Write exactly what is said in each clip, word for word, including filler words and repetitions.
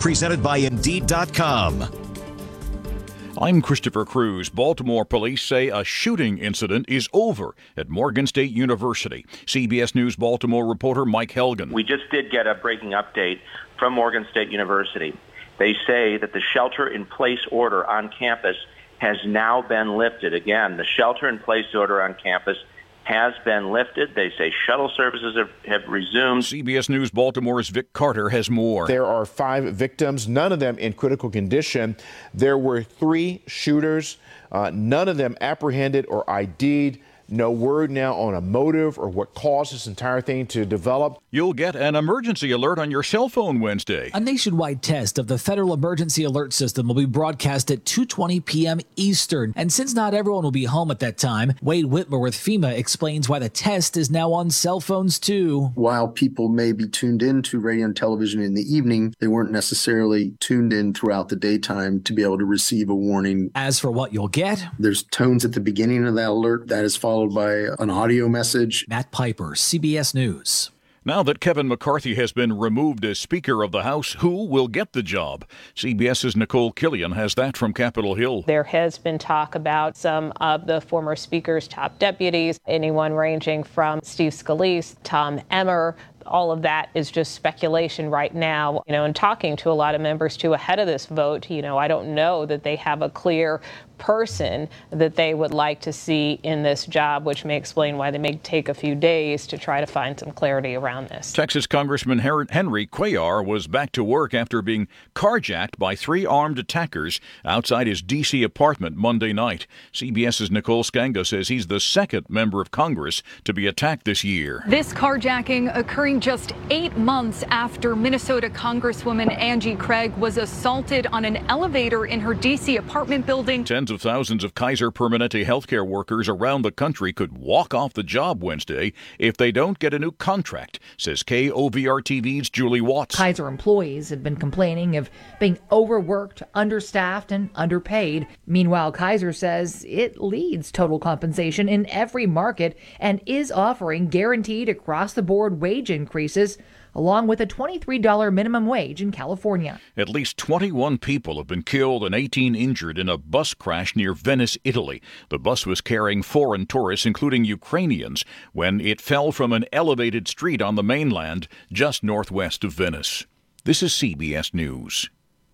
Presented by Indeed dot com. I'm Christopher Cruz. Baltimore police say a shooting incident is over at Morgan State University. C B S News Baltimore reporter Mike Helgen. We just did get a breaking update from Morgan State University. They say that the shelter-in-place order on campus has now been lifted. Again, the shelter-in-place order on campus has been lifted. They say shuttle services have, have resumed. C B S News Baltimore's Vic Carter has more. There are five victims, none of them in critical condition. There were three shooters, uh, none of them apprehended or I D'd. No word now on a motive or what caused this entire thing to develop. You'll get an emergency alert on your cell phone Wednesday. A nationwide test of the Federal Emergency Alert System will be broadcast at two twenty p.m. Eastern. And since not everyone will be home at that time, Wade Whitmer with FEMA explains why the test is now on cell phones too. While people may be tuned in to radio and television in the evening, they weren't necessarily tuned in throughout the daytime to be able to receive a warning. As for what you'll get, there's tones at the beginning of that alert that is followed by an audio message. Matt Piper, C B S News. Now that Kevin McCarthy has been removed as Speaker of the House, who will get the job? CBS's Nicole Killian has that from Capitol Hill. There has been talk about some of the former Speaker's top deputies, anyone ranging from Steve Scalise, Tom Emmer. All of that is just speculation right now. You know, and talking to a lot of members, too, ahead of this vote, you know, I don't know that they have a clear person that they would like to see in this job, which may explain why they may take a few days to try to find some clarity around this. Texas Congressman Henry Cuellar was back to work after being carjacked by three armed attackers outside his D C apartment Monday night. CBS's Nicole Skanga says he's the second member of Congress to be attacked this year. This carjacking occurring just eight months after Minnesota Congresswoman Angie Craig was assaulted on an elevator in her D C apartment building. Tens of thousands of Kaiser Permanente healthcare workers around the country could walk off the job Wednesday if they don't get a new contract, says K O V R T V's Julie Watts. Kaiser employees have been complaining of being overworked, understaffed, and underpaid. Meanwhile, Kaiser says it leads total compensation in every market and is offering guaranteed across-the-board wage increases, along with a twenty-three dollars minimum wage in California. At least twenty-one people have been killed and eighteen injured in a bus crash near Venice, Italy. The bus was carrying foreign tourists, including Ukrainians, when it fell from an elevated street on the mainland just northwest of Venice. This is C B S News.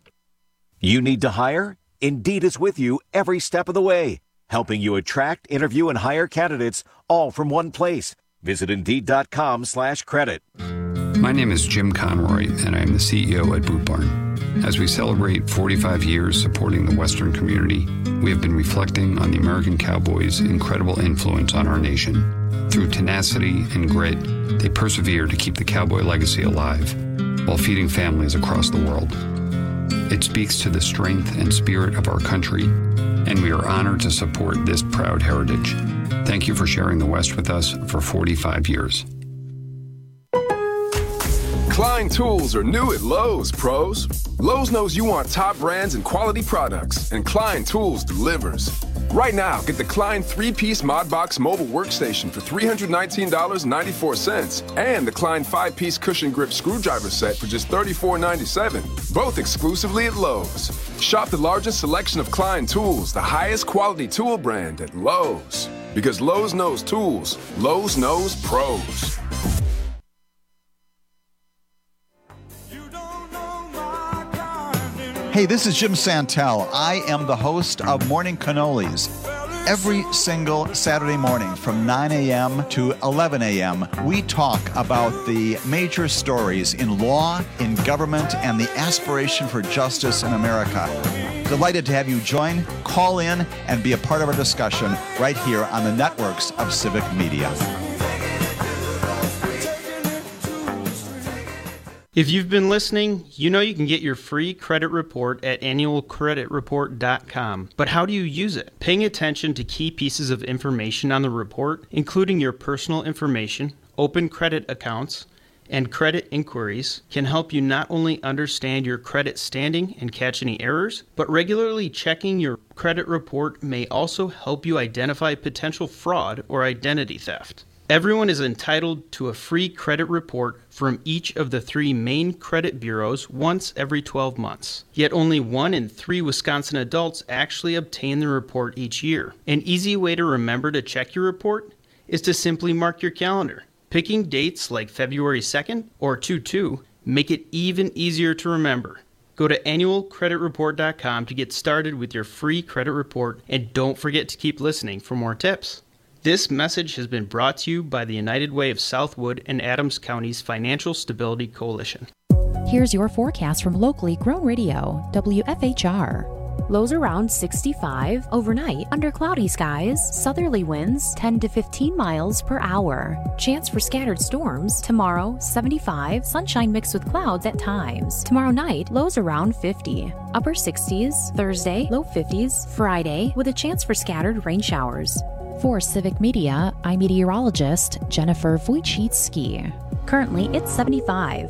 You need to hire? Indeed is with you every step of the way, helping you attract, interview, and hire candidates all from one place. Visit Indeed.com slash credit. My name is Jim Conroy, and I am the C E O at Boot Barn. As we celebrate forty-five years supporting the Western community, we have been reflecting on the American Cowboys' incredible influence on our nation. Through tenacity and grit, they persevere to keep the Cowboy legacy alive while feeding families across the world. It speaks to the strength and spirit of our country, and we are honored to support this proud heritage. Thank you for sharing the West with us for forty-five years. Klein Tools are new at Lowe's, pros. Lowe's knows you want top brands and quality products, and Klein Tools delivers. Right now, get the Klein three-piece ModBox mobile workstation for three hundred nineteen dollars and ninety-four cents and the Klein five-piece cushion grip screwdriver set for just thirty-four ninety-seven, both exclusively at Lowe's. Shop the largest selection of Klein Tools, the highest quality tool brand at Lowe's. Because Lowe's knows tools, Lowe's knows pros. Hey, this is Jim Santel. I am the host of Morning Cannolis. Every single Saturday morning from nine a.m. to eleven a.m., we talk about the major stories in law, in government, and the aspiration for justice in America. Delighted to have you join, call in, and be a part of our discussion right here on the networks of Civic Media. If you've been listening, you know you can get your free credit report at annual credit report dot com. But how do you use it? Paying attention to key pieces of information on the report, including your personal information, open credit accounts, and credit inquiries, can help you not only understand your credit standing and catch any errors, but regularly checking your credit report may also help you identify potential fraud or identity theft. Everyone is entitled to a free credit report from each of the three main credit bureaus once every twelve months. Yet only one in three Wisconsin adults actually obtain the report each year. An easy way to remember to check your report is to simply mark your calendar. Picking dates like February second or two two make it even easier to remember. Go to annual credit report dot com to get started with your free credit report, and don't forget to keep listening for more tips. This message has been brought to you by the United Way of Southwood and Adams County's Financial Stability Coalition. Here's your forecast from locally grown radio, W F H R. Lows around sixty-five, overnight under cloudy skies, southerly winds ten to fifteen miles per hour. Chance for scattered storms tomorrow, seventy-five, sunshine mixed with clouds at times. Tomorrow night, lows around fifty. Upper sixties, Thursday, low fifties, Friday, with a chance for scattered rain showers. For Civic Media, I'm meteorologist Jennifer Wojcicki. Currently, it's seventy-five.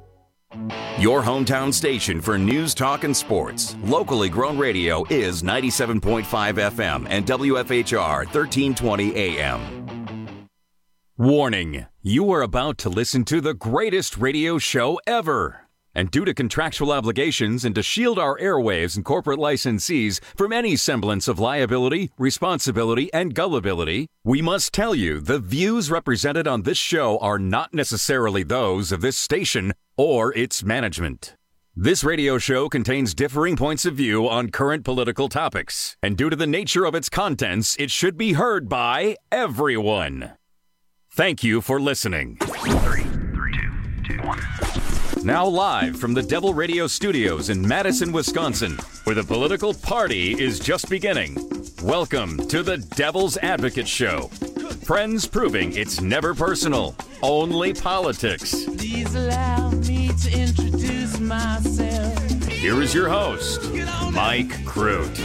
Your hometown station for news, talk, and sports. Locally grown radio is ninety-seven point five F M and W F H R thirteen twenty A M. Warning, you are about to listen to the greatest radio show ever. And due to contractual obligations and to shield our airwaves and corporate licensees from any semblance of liability, responsibility, and gullibility, we must tell you the views represented on this show are not necessarily those of this station or its management. This radio show contains differing points of view on current political topics, and due to the nature of its contents, it should be heard by everyone. Thank you for listening. Three, three, two, two, one. Now live from the Devil Radio Studios in Madison, Wisconsin, where the political party is just beginning. Welcome to the Devil's Advocate Show. Friends proving it's never personal, only politics. Please allow me to introduce myself. Here is your host, Mike Crute.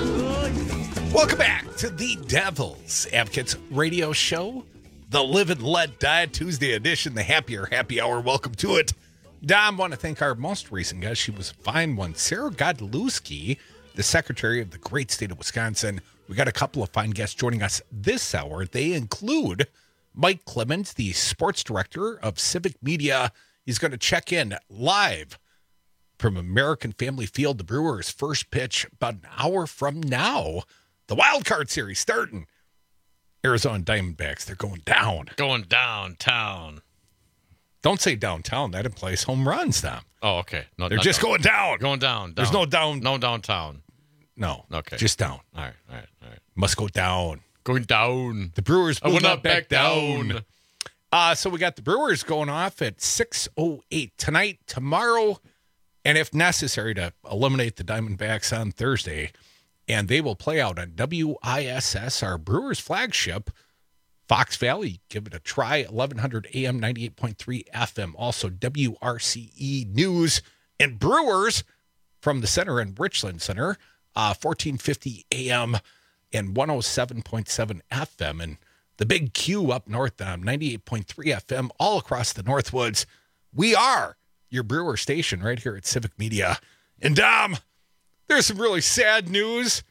Welcome back to the Devil's Advocates Radio Show, the Live and Let Die Tuesday edition, the Happier Happy Hour. Welcome to it. Dom, want to thank our most recent guest. She was a fine one. Sarah Godlewski, the Secretary of the great state of Wisconsin. We got a couple of fine guests joining us this hour. They include Mike Clemens, the sports director of Civic Media. He's going to check in live from American Family Field, the Brewers' first pitch about an hour from now. The Wild Card Series starting. Arizona Diamondbacks, they're going down. Going downtown. Don't say downtown. That implies home runs, Tom. Oh, okay. No, They're just down. going down. Going down, down. There's no down. No downtown. No. Okay. Just down. All right, all right, all right. Must go down. Going down. The Brewers will I will not not back, back down. down. Uh, so we got the Brewers going off at six oh eight tonight, tomorrow, and if necessary to eliminate the Diamondbacks on Thursday. And they will play out on W I S S, our Brewers flagship, Fox Valley. Give it a try, eleven hundred A M, ninety-eight point three F M. Also W R C E News and Brewers from the center in Richland Center, uh, fourteen fifty A M and one oh seven point seven F M. And the big Q up north, um, ninety-eight point three F M, all across the Northwoods. We are your Brewer station right here at Civic Media. And Dom, there's some really sad news.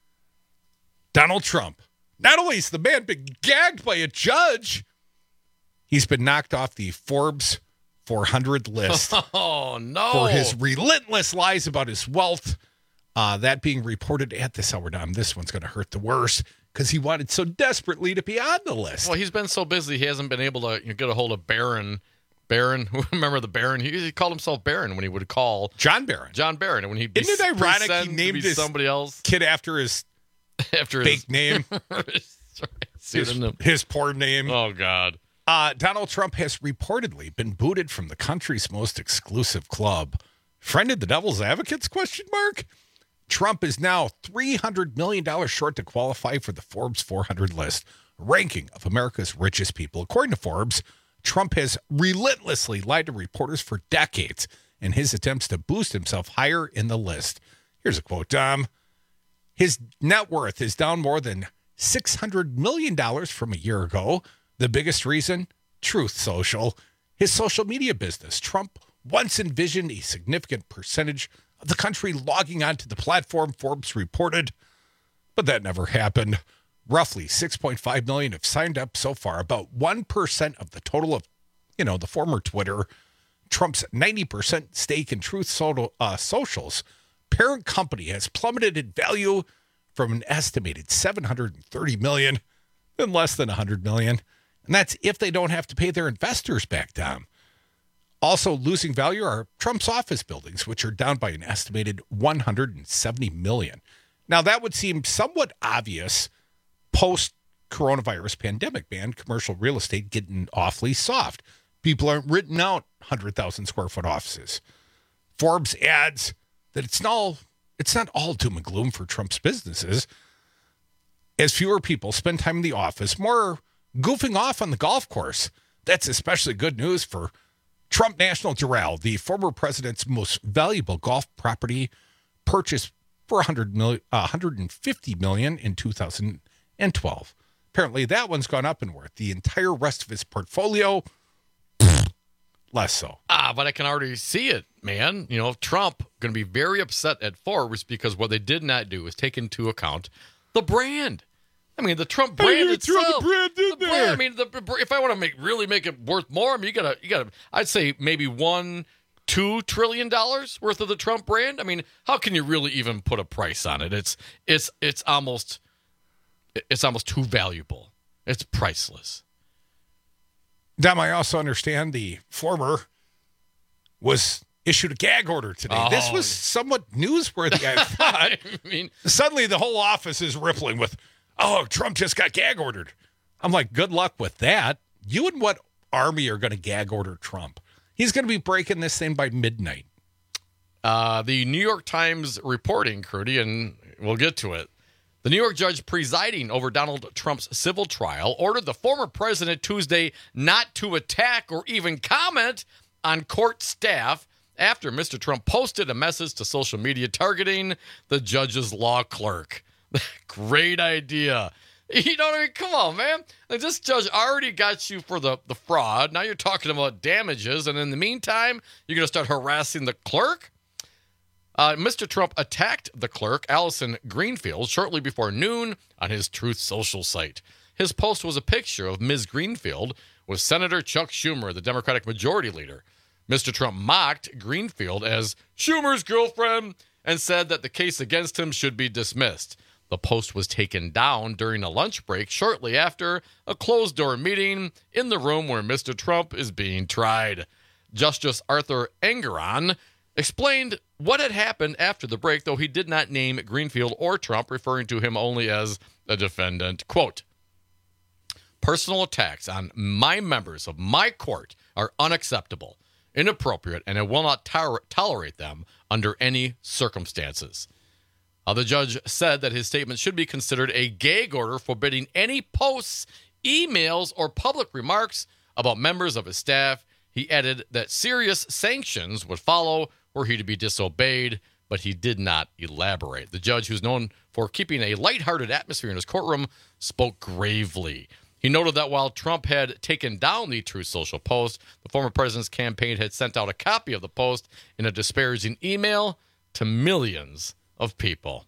Donald Trump. Not only has the man been gagged by a judge, he's been knocked off the Forbes four hundred list. Oh, no. For his relentless lies about his wealth. Uh, that being reported at this hour, Dom. This one's going to hurt the worst because he wanted so desperately to be on the list. Well, he's been so busy, he hasn't been able to you know, get a hold of Barron. Barron, remember the Barron? He, he called himself Barron when he would call John Barron. John Barron, and when he isn't it ironic he named his somebody else kid after his after fake his name, his, his poor name. Oh God! Uh, Donald Trump has reportedly been booted from the country's most exclusive club. Friend of the Devil's Advocates? Question mark. Trump is now three hundred million dollars short to qualify for the Forbes four hundred list, ranking of America's richest people. According to Forbes, Trump has relentlessly lied to reporters for decades in his attempts to boost himself higher in the list. Here's a quote, Dom. His net worth is down more than six hundred million dollars from a year ago. The biggest reason? Truth Social. His social media business. Trump once envisioned a significant percentage of the country logging onto the platform, Forbes reported, but that never happened. roughly six point five million have signed up so far, about one percent of the total of, you know, the former Twitter. Trump's ninety percent stake in Truth Social, uh, Social's parent company has plummeted in value from an estimated seven hundred thirty million dollars in less than one hundred million dollars. And that's if they don't have to pay their investors back down. Also losing value are Trump's office buildings, which are down by an estimated one hundred seventy million dollars. Now, that would seem somewhat obvious post-coronavirus pandemic, man. Commercial real estate getting awfully soft. People aren't renting out one hundred thousand square foot offices. Forbes adds that it's not, it's not all doom and gloom for Trump's businesses. As fewer people spend time in the office, more goofing off on the golf course. That's especially good news for Trump National Doral, the former president's most valuable golf property, purchased for one hundred million, uh, one hundred fifty million dollars in two thousand twelve. Apparently, that one's gone up in worth. The entire rest of his portfolio, less so. Ah, but I can already see it, man. You know, Trump going to be very upset at Forbes because what they did not do is take into account the brand. I mean, the Trump brand itself. Throw the brand in the there. Brand, I mean, the, if I want to make really make it worth more, I mean, you gotta, you gotta. I'd say maybe one, two trillion dollars worth of the Trump brand. I mean, how can you really even put a price on it? It's, it's, it's almost, it's almost too valuable. It's priceless. Dom, I also understand the former was issued a gag order today. Oh. This was somewhat newsworthy, I thought. I mean, suddenly the whole office is rippling with, oh, Trump just got gag ordered. I'm like, good luck with that. You and what army are going to gag order Trump? He's going to be breaking this thing by midnight. Uh, the New York Times reporting, Crudy, and we'll get to it. The New York judge presiding over Donald Trump's civil trial ordered the former president Tuesday not to attack or even comment on court staff after Mister Trump posted a message to social media targeting the judge's law clerk. Great idea. You know what I mean? Come on, man. Like, this judge already got you for the, the fraud. Now you're talking about damages, and in the meantime, you're going to start harassing the clerk? Uh, Mister Trump attacked the clerk, Allison Greenfield, shortly before noon on his Truth Social site. His post was a picture of Miz Greenfield with Senator Chuck Schumer, the Democratic Majority Leader. Mister Trump mocked Greenfield as Schumer's girlfriend and said that the case against him should be dismissed. The post was taken down during a lunch break shortly after a closed-door meeting in the room where Mister Trump is being tried. Justice Arthur Engoron explained what had happened after the break, though he did not name Greenfield or Trump, referring to him only as a defendant. Quote, personal attacks on my members of my court are unacceptable, inappropriate, and I will not to- tolerate them under any circumstances. Uh, the judge said that his statement should be considered a gag order forbidding any posts, emails, or public remarks about members of his staff. He added that serious sanctions would follow were he to be disobeyed, but he did not elaborate. The judge, who's known for keeping a lighthearted atmosphere in his courtroom, spoke gravely. He noted that while Trump had taken down the Truth Social post, the former president's campaign had sent out a copy of the post in a disparaging email to millions of people.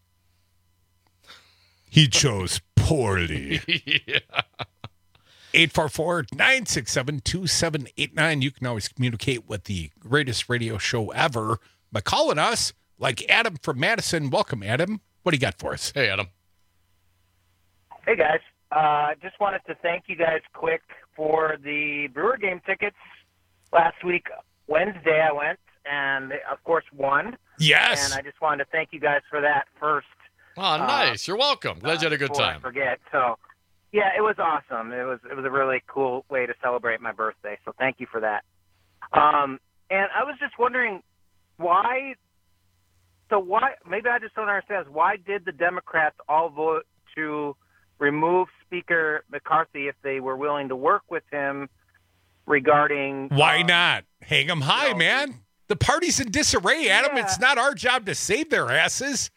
He chose poorly. Yeah. eight four four, nine six seven, two seven eight nine. You can always communicate with the greatest radio show ever by calling us, like Adam from Madison. Welcome, Adam. What do you got for us? Hey, Adam. Hey, guys. Uh, just wanted to thank you guys quick for the Brewer game tickets. Last week, Wednesday, I went, and they, of course, won. Yes. And I just wanted to thank you guys for that first. Oh, nice. Uh, You're welcome. Glad you had a good time. time. I forget. So, yeah, it was awesome. It was it was a really cool way to celebrate my birthday. So thank you for that. Um, and I was just wondering why. So why? Maybe I just don't understand. Why did the Democrats all vote to remove Speaker McCarthy if they were willing to work with him regarding? Why uh, not? Hang them high, you know, man. The party's in disarray, Adam. Yeah. It's not our job to save their asses.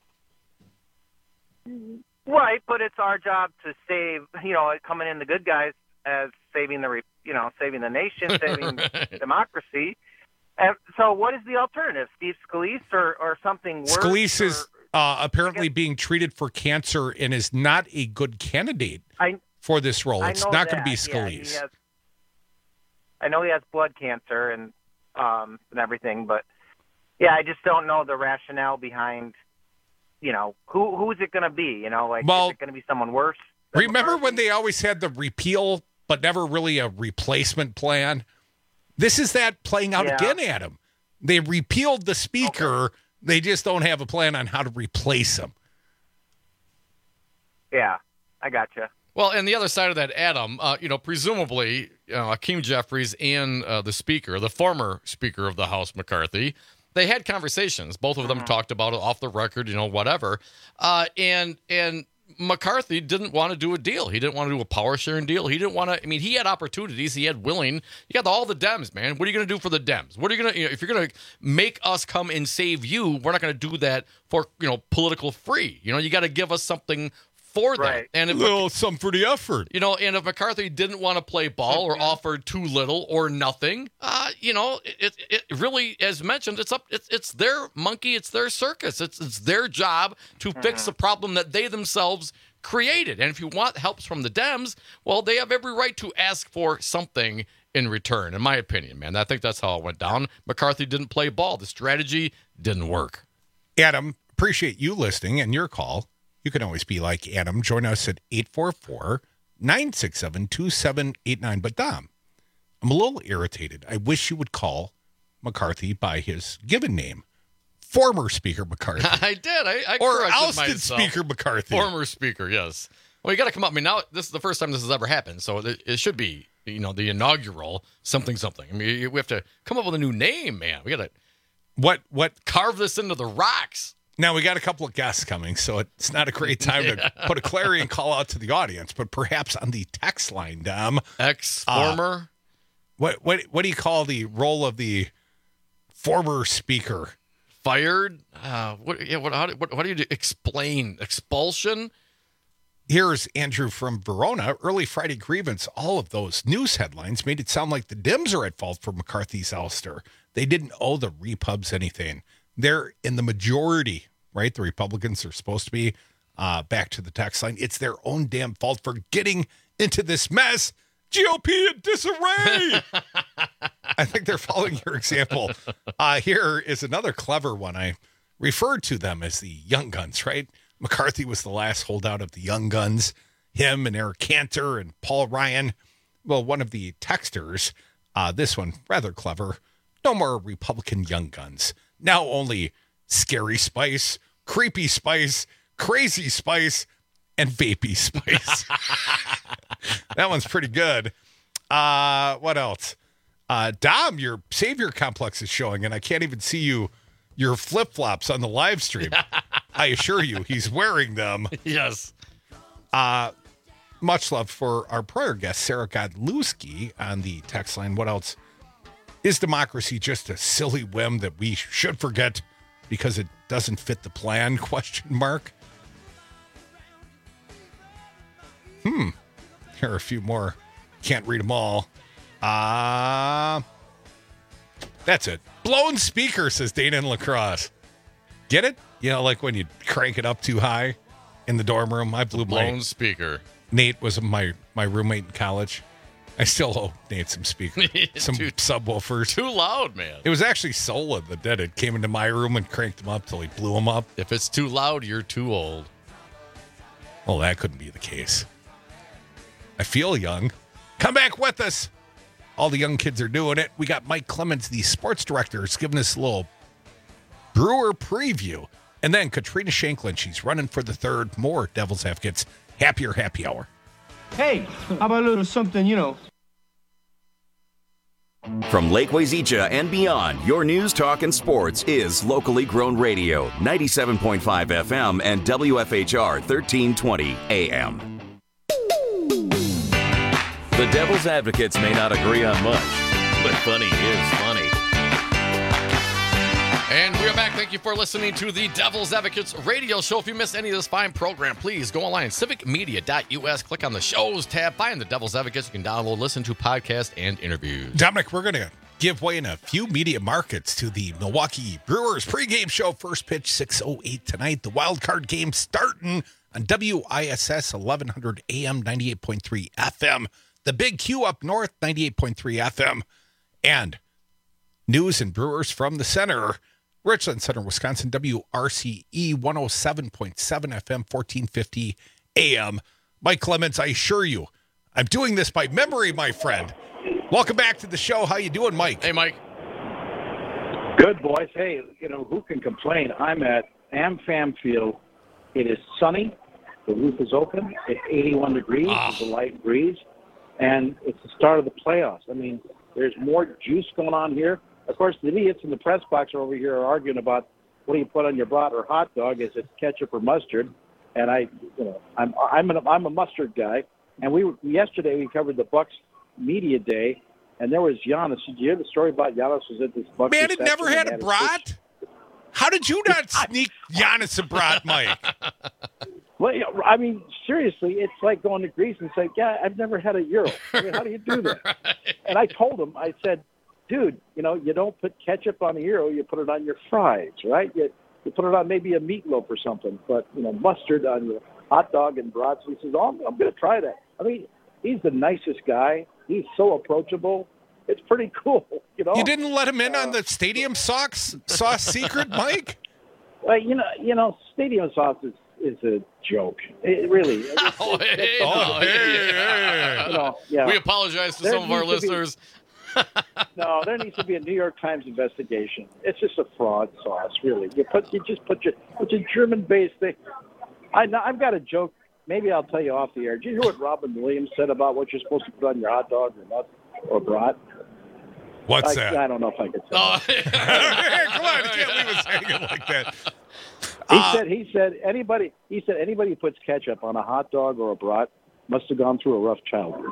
Right, but it's our job to save, you know, coming in the good guys as saving the, you know, saving the nation, saving right. democracy. And so what is the alternative? Steve Scalise or, or something worse? Scalise is, uh, apparently being treated for cancer and is not a good candidate I, for this role. I It's know not going to be that. Yeah, he Scalise. has- I know he has blood cancer and um, and everything, but yeah, I just don't know the rationale behind. You know, who who is it going to be? You know, like Well, is it going to be someone worse? than Remember McCarthy? when they always had the repeal, but never really a replacement plan? This is that playing out Yeah. again, Adam. They repealed the speaker. Okay. They just don't have a plan on how to replace him. Yeah, I gotcha. Well, and the other side of that, Adam, uh, you know, presumably, you know, Hakeem Jeffries and uh, the speaker, the former Speaker of the House, McCarthy, they had conversations. Both of them Mm-hmm. talked about it off the record, you know, whatever. Uh, and and McCarthy didn't want to do a deal. He didn't want to do a power sharing deal. He didn't want to. I mean, he had opportunities. He had willing. You got all the Dems, man. What are you going to do for the Dems? What are you going to, you know, if you're going to make us come and save you, we're not going to do that for, you know, political free. You know, you got to give us something for that. Right. And if Well, some for the effort. You know, and if McCarthy didn't want to play ball or offered too little or nothing, uh, you know, it, it it really, as mentioned, it's up. It's it's their monkey. It's their circus. It's it's their job to fix the problem that they themselves created. And if you want helps from the Dems, well, they have every right to ask for something in return. In my opinion, man, I think that's how it went down. McCarthy didn't play ball. The strategy didn't work. Adam, appreciate you listening and your call. You can always be like Adam. Join us at eight four four, nine six seven, two seven eight nine. But, Dom, I'm a little irritated. I wish you would call McCarthy by his given name, former Speaker McCarthy. I did. I, I or corrected ousted myself. Speaker McCarthy. Former Speaker, yes. Well, you got to come up. I mean, now this is the first time this has ever happened, so it, it should be, you know, the inaugural something something. I mean, we have to come up with a new name, man. We got to what what carve this into the rocks. Now, we got a couple of guests coming, so it's not a great time Yeah. to put a clarion call out to the audience, but perhaps on the text line, Dom. Ex-former? Uh, what, what, what do you call the role of the former speaker? Fired? Uh, what, yeah, what, how, do, what, what do you do? Explain? Expulsion? Here's Andrew from Verona. Early Friday grievance, all of those news headlines made it sound like the Dems are at fault for McCarthy's ouster. They didn't owe the Repubs anything. They're in the majority, right? The Republicans are supposed to be. Uh, back to the text line. It's their own damn fault for getting into this mess. G O P in disarray. I think they're following your example. Uh, here is another clever one. I referred to them as the Young Guns, right? McCarthy was the last holdout of the Young Guns. Him and Eric Cantor and Paul Ryan. Well, one of the texters, uh, this one, rather clever. No more Republican Young Guns. Now only Scary Spice, Creepy Spice, Crazy Spice, and Vapey Spice. That one's pretty good. Uh, what else? Uh, Dom, your Savior complex is showing, and I can't even see you, your flip-flops on the live stream. I assure you, he's wearing them. Yes. Uh, much love for our prior guest, Sarah Godlewski, on the text line. What else? Is democracy just a silly whim that we should forget because it doesn't fit the plan? Question mark. Hmm. Here are a few more. Can't read them all. Uh, that's it. Blown speaker, says Dana in La Crosse. Get it? You know, like when you crank it up too high in the dorm room. I blew Blown my speaker. Nate was my, my roommate in college. I still owe Nate some speakers, some Too- subwoofers. Too loud, man. It was actually Sola that did it. Came into my room and cranked them up till he blew them up. If it's too loud, you're too old. Well, that couldn't be the case. I feel young. Come back with us. All the young kids are doing it. We got Mike Clemens, the sports director, is giving us a little Brewer preview. And then Katrina Shanklin, she's running for the third. More Devil's Advocates. Happier Happy Hour. Hey, how about a little something, you know? From Lake Wazeecha and beyond, your news, talk, and sports is locally grown radio, ninety-seven point five F M and W F H R thirteen twenty A M. The Devil's Advocates may not agree on much, but funny is funny. And we are back. Thank you for listening to the Devil's Advocates radio show. If you missed any of this fine program, please go online, civic media dot U S. Click on the shows tab. Find the Devil's Advocates. You can download, listen to podcasts, and interviews. Dominic, we're going to give way in a few media markets to the Milwaukee Brewers pregame show. First pitch, six oh eight tonight. The wild card game starting on W I S S eleven hundred A M, ninety-eight point three F M. The Big Q up north, ninety-eight point three F M. And news and Brewers from the center. Richland Center, Wisconsin, W R C E one oh seven point seven F M, fourteen fifty A M. Mike Clemens, I assure you, I'm doing this by memory, my friend. Welcome back to the show. How you doing, Mike? Hey, Mike. Good, boys. Hey, you know, who can complain? I'm at AmFam Field. It is sunny. The roof is open. It's eighty-one degrees. Oh. There's a light breeze. And it's the start of the playoffs. I mean, there's more juice going on here. Of course, the idiots in the press box over here are arguing about what do you put on your brat or hot dog? Is it ketchup or mustard? And I, you know, I'm I'm an, I'm a mustard guy. And we yesterday we covered the Bucks media day, and there was Giannis. Did you hear the story about Giannis was at this Bucks? Man, it never had a brat. How did you not sneak Giannis a brat, Mike? Well, I mean, seriously, it's like going to Greece and saying, "Yeah, I've never had a gyro." I mean, how do you do that? Right. And I told him, I said, dude, you know, you don't put ketchup on a gyro, you put it on your fries, right? You, you put it on maybe a meatloaf or something, but, you know, mustard on your hot dog and brats. He says, oh, I'm, I'm going to try that. I mean, he's the nicest guy. He's so approachable. It's pretty cool, you know. You didn't let him in uh, on the stadium sauce, sauce secret, Mike? Well, you know, you know, stadium sauce is, is a joke. It really. It's, oh, it's, hey, it's, oh, hey, hey, hey. You know, yeah. We apologize to there some of our to listeners. Be, no, there needs to be a New York Times investigation. It's just a fraud sauce, really. You put, you just put your, it's a German-based thing. I, I've got a joke. Maybe I'll tell you off the air. Did you hear what Robin Williams said about what you're supposed to put on your hot dog or nut or brat? What's I, that? I don't know if I could say oh. that. Come on, you can't leave us hanging like that. He Uh, said. He said anybody. He said anybody who puts ketchup on a hot dog or a brat must have gone through a rough childhood.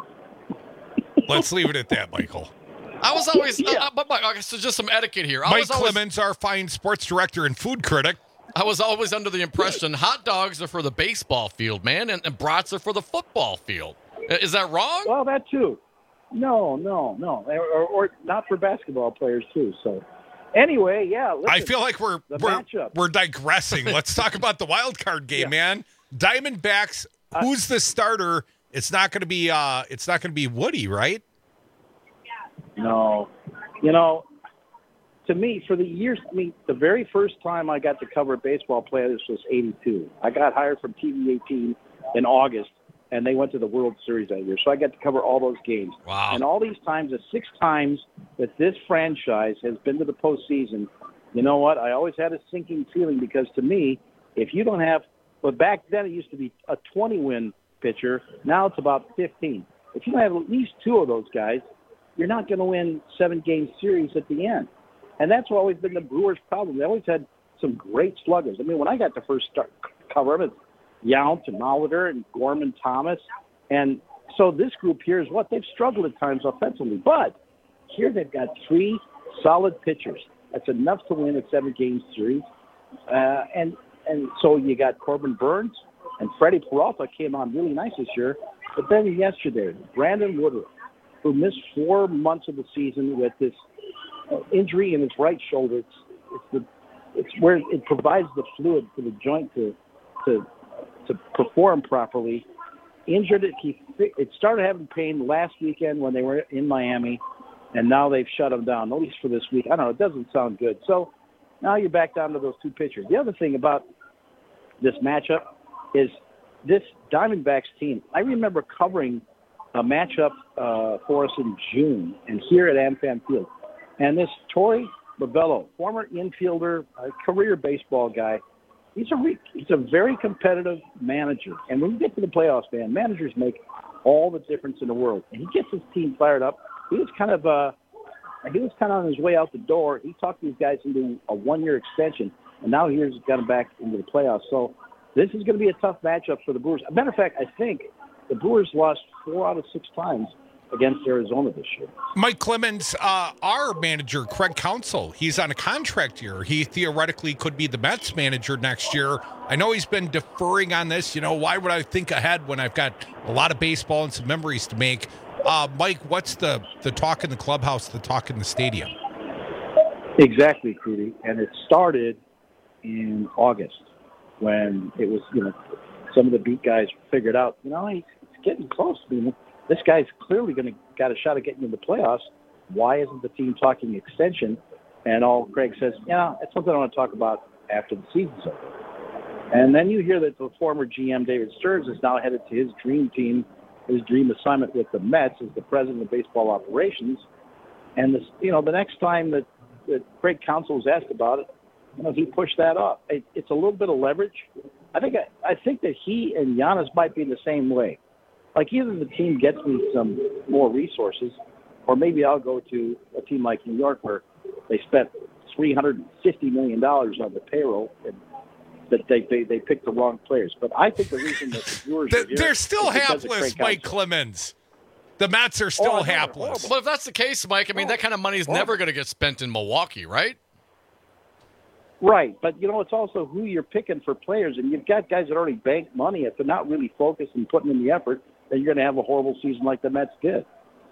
Let's leave it at that, Michael. I was always, yeah. uh, but Mike, okay, so just some etiquette here. I Mike was always, Clemens, our fine sports director and food critic. I was always under the impression hot dogs are for the baseball field, man, and, and brats are for the football field. Is that wrong? Well, that too. No, no, no, or, or not for basketball players too. So, anyway, yeah. Listen, I feel like we're the we're, matchup. we're digressing. Let's talk about the wild card game, Yeah. man. Diamondbacks. Who's the starter? It's not going to be. Uh, it's not going to be Woody, right? No, you know, to me, for the years, I mean, the very first time I got to cover baseball players was eighty-two. I got hired from T V eighteen in August, and they went to the World Series that year. So I got to cover all those games. Wow. And all these times, the six times that this franchise has been to the postseason, you know what? I always had a sinking feeling because to me, if you don't have, well, back then it used to be a twenty-win pitcher. Now it's about fifteen. If you don't have at least two of those guys, you're not going to win seven-game series at the end. And that's always been the Brewers' problem. They always had some great sluggers. I mean, when I got to first start cover them, it's Yount and Molitor and Gorman Thomas. And so this group here is what? They've struggled at times offensively. But here they've got three solid pitchers. That's enough to win a seven-game series. Uh, and and so you got Corbin Burns, and Freddie Peralta came on really nice this year. But then yesterday, Brandon Woodruff, who missed four months of the season with this uh, injury in his right shoulder. It's, it's the it's where it provides the fluid for the joint to to to perform properly. Injured it. He it started having pain last weekend when they were in Miami, and now they've shut him down, at least for this week. I don't know. It doesn't sound good. So now you're back down to those two pitchers. The other thing about this matchup is this Diamondbacks team. I remember covering a matchup uh, for us in June, and here at AmFam Field. And this Torey Lovullo, former infielder, a career baseball guy, he's a re- he's a very competitive manager. And when you get to the playoffs, man, managers make all the difference in the world. And he gets his team fired up. He was kind of uh, he was kind of on his way out the door. He talked these guys into a one-year extension, and now he's got them back into the playoffs. So this is going to be a tough matchup for the Brewers. As a matter of fact, I think the Brewers lost four out of six times against Arizona this year. Mike Clemens, uh, our manager, Craig Counsell, he's on a contract year. He theoretically could be the Mets manager next year. I know he's been deferring on this. You know, why would I think ahead when I've got a lot of baseball and some memories to make? Uh, Mike, what's the, the talk in the clubhouse, the talk in the stadium? Exactly, Crudy. And it started in August when it was, you know, some of the beat guys figured out, you know, he's, he's getting close. I mean, this guy's clearly going to got a shot at getting in the playoffs. Why isn't the team talking extension? And all Craig says, yeah, it's something I want to talk about after the season's over. And then you hear that the former G M, David Stearns, is now headed to his dream team, his dream assignment with the Mets as the president of baseball operations. And, this, you know, the next time that, that Craig Counsell was asked about it, you know, he pushed that off. It, it's a little bit of leverage. I think I, I think that he and Giannis might be the same way. Like, either the team gets me some more resources, or maybe I'll go to a team like New York where they spent three hundred fifty million dollars on the payroll and that they, they, they picked the wrong players. But I think the reason that the Brewers are here They're still hapless, Mike Clemens. The Mets are still Oh, hapless. But if that's the case, Mike, I mean, that kind of money is Well- never going to get spent in Milwaukee, right? Right, but, you know, it's also who you're picking for players. And you've got guys that already bank money. If they're not really focused and putting in the effort, then you're going to have a horrible season like the Mets did.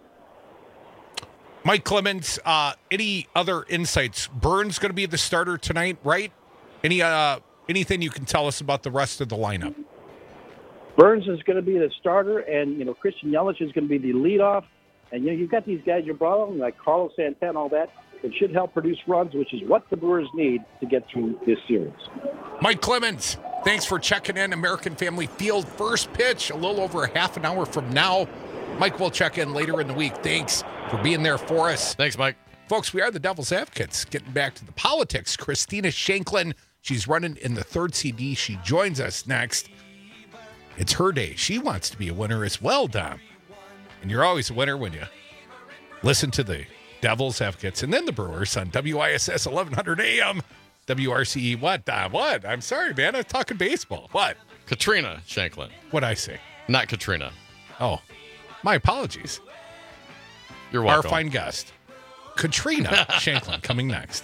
Mike Clemens, uh, any other insights? Burns going to be the starter tonight, right? Any uh, anything you can tell us about the rest of the lineup? Burns is going to be the starter, and, you know, Christian Yelich is going to be the leadoff. And, you know, you've got these guys you brought on, like Carlos Santana and all that. It should help produce runs, which is what the Brewers need to get through this series. Mike Clemens, thanks for checking in. American Family Field, first pitch a little over a half an hour from now. Mike will check in later in the week. Thanks for being there for us. Thanks, Mike. Folks, we are the Devil's Advocates. Getting back to the politics, Christina Shanklin, she's running in the third C D. She joins us next. It's her day. She wants to be a winner as well, Dom. And you're always a winner when you listen to the Devil's Advocates and then the Brewers on W I S S eleven hundred A M. W R C E. What, Dom? What? I'm sorry, man. I'm talking baseball. What? Katrina Shanklin. What'd I say? Not Katrina. Oh, my apologies. You're welcome. Our fine guest, Katrina Shanklin, coming next.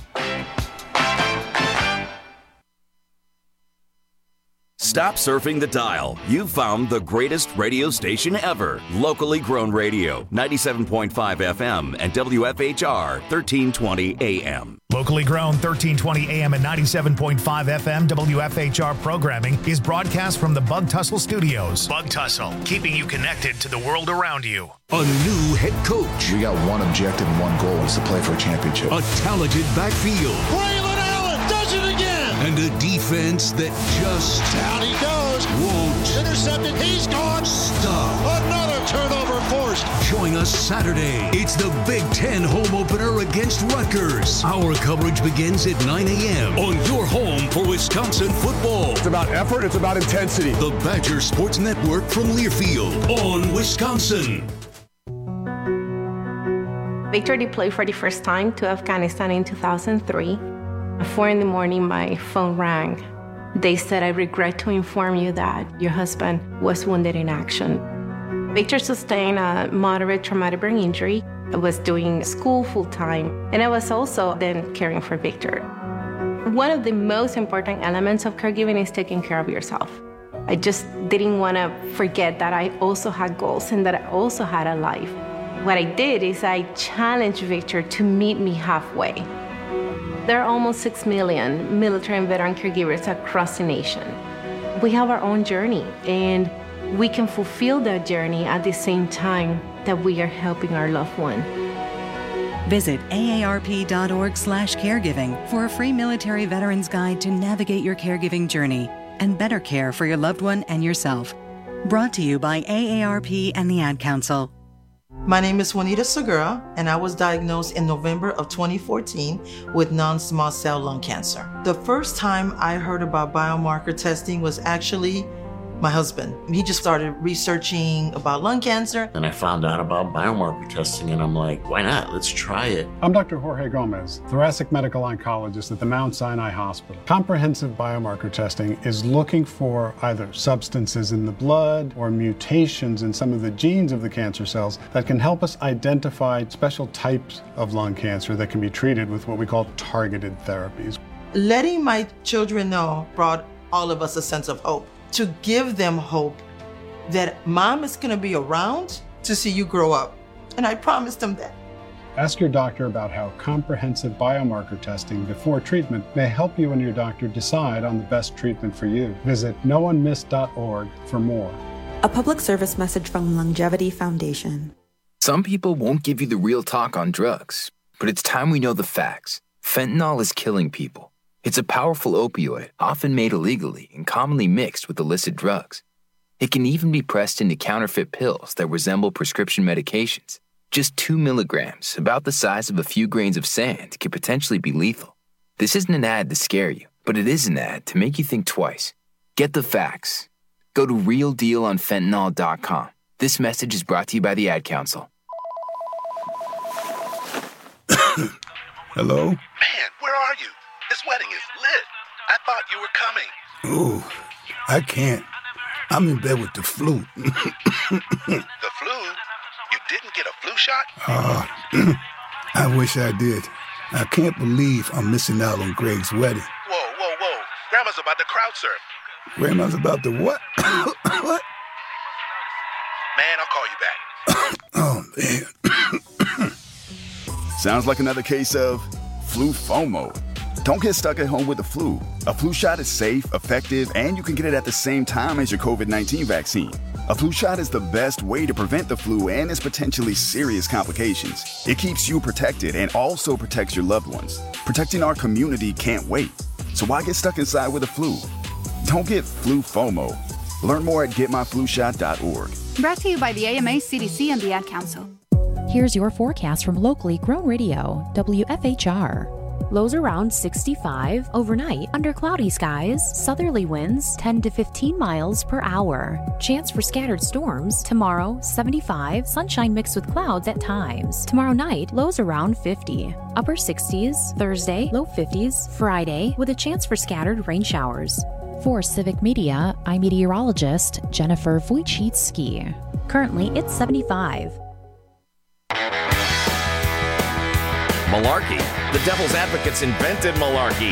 Stop surfing the dial. You've found the greatest radio station ever. Locally grown radio. ninety-seven point five F M and W F H R thirteen twenty A M. Locally grown thirteen twenty A M and ninety-seven point five F M W F H R programming is broadcast from the Bug Tussle Studios. Bug Tussle, keeping you connected to the world around you. A new head coach. We got one objective and one goal is to play for a championship. A talented backfield. Braylon Allen does it again. And a defense that just down he goes. Won't intercepted. He's gone. Stop. Another turnover forced. Join us Saturday. It's the Big Ten home opener against Rutgers. Our coverage begins at nine A M on your home for Wisconsin football. It's about effort. It's about intensity. The Badger Sports Network from Learfield on Wisconsin. Victor deployed for the first time to Afghanistan in two thousand three. At four in the morning, my phone rang. They said, I regret to inform you that your husband was wounded in action. Victor sustained a moderate traumatic brain injury. I was doing school full-time, and I was also then caring for Victor. One of the most important elements of caregiving is taking care of yourself. I just didn't want to forget that I also had goals and that I also had a life. What I did is I challenged Victor to meet me halfway. There are almost six million military and veteran caregivers across the nation. We have our own journey, and we can fulfill that journey at the same time that we are helping our loved one. Visit A A R P dot org slash caregiving for a free military veterans guide to navigate your caregiving journey and better care for your loved one and yourself. Brought to you by A A R P and the Ad Council. My name is Juanita Segura, and I was diagnosed in November of twenty fourteen with non-small cell lung cancer. The first time I heard about biomarker testing was actually my husband. He just started researching about lung cancer. And I found out about biomarker testing, and I'm like, why not? Let's try it. I'm Doctor Jorge Gomez, thoracic medical oncologist at the Mount Sinai Hospital. Comprehensive biomarker testing is looking for either substances in the blood or mutations in some of the genes of the cancer cells that can help us identify special types of lung cancer that can be treated with what we call targeted therapies. Letting my children know brought all of us a sense of hope. To give them hope that mom is going to be around to see you grow up. And I promised them that. Ask your doctor about how comprehensive biomarker testing before treatment may help you and your doctor decide on the best treatment for you. Visit no one missed dot org for more. A public service message from Longevity Foundation. Some people won't give you the real talk on drugs, but it's time we know the facts. Fentanyl is killing people. It's a powerful opioid, often made illegally and commonly mixed with illicit drugs. It can even be pressed into counterfeit pills that resemble prescription medications. Just two milligrams, about the size of a few grains of sand, could potentially be lethal. This isn't an ad to scare you, but it is an ad to make you think twice. Get the facts. Go to real deal on fentanyl dot com. This message is brought to you by the Ad Council. Hello? Man, where are you? This wedding is lit. I thought you were coming. Oh, I can't. I'm in bed with the flu. The flu? You didn't get a flu shot? Uh, I wish I did. I can't believe I'm missing out on Greg's wedding. Whoa, whoa, whoa. Grandma's about to crowd surf. Grandma's about to what? What? Man, I'll call you back. Oh, man. Sounds like another case of flu FOMO. Don't get stuck at home with the flu. A flu shot is safe, effective, and you can get it at the same time as your covid nineteen vaccine. A flu shot is the best way to prevent the flu and its potentially serious complications. It keeps you protected and also protects your loved ones. Protecting our community can't wait. So why get stuck inside with the flu? Don't get flu FOMO. Learn more at get my flu shot dot org. Brought to you by the A M A, C D C, and the Ad Council. Here's your forecast from locally grown radio, W F H R. Lows around sixty-five, overnight under cloudy skies, southerly winds ten to fifteen miles per hour. Chance for scattered storms tomorrow, seventy-five, sunshine mixed with clouds at times. Tomorrow night, lows around fifty. Upper sixties, Thursday, low fifties, Friday, with a chance for scattered rain showers. For Civic Media, I'm meteorologist Jennifer Wojcicki. Currently, it's seventy-five. Malarkey. The Devil's Advocates invented malarkey.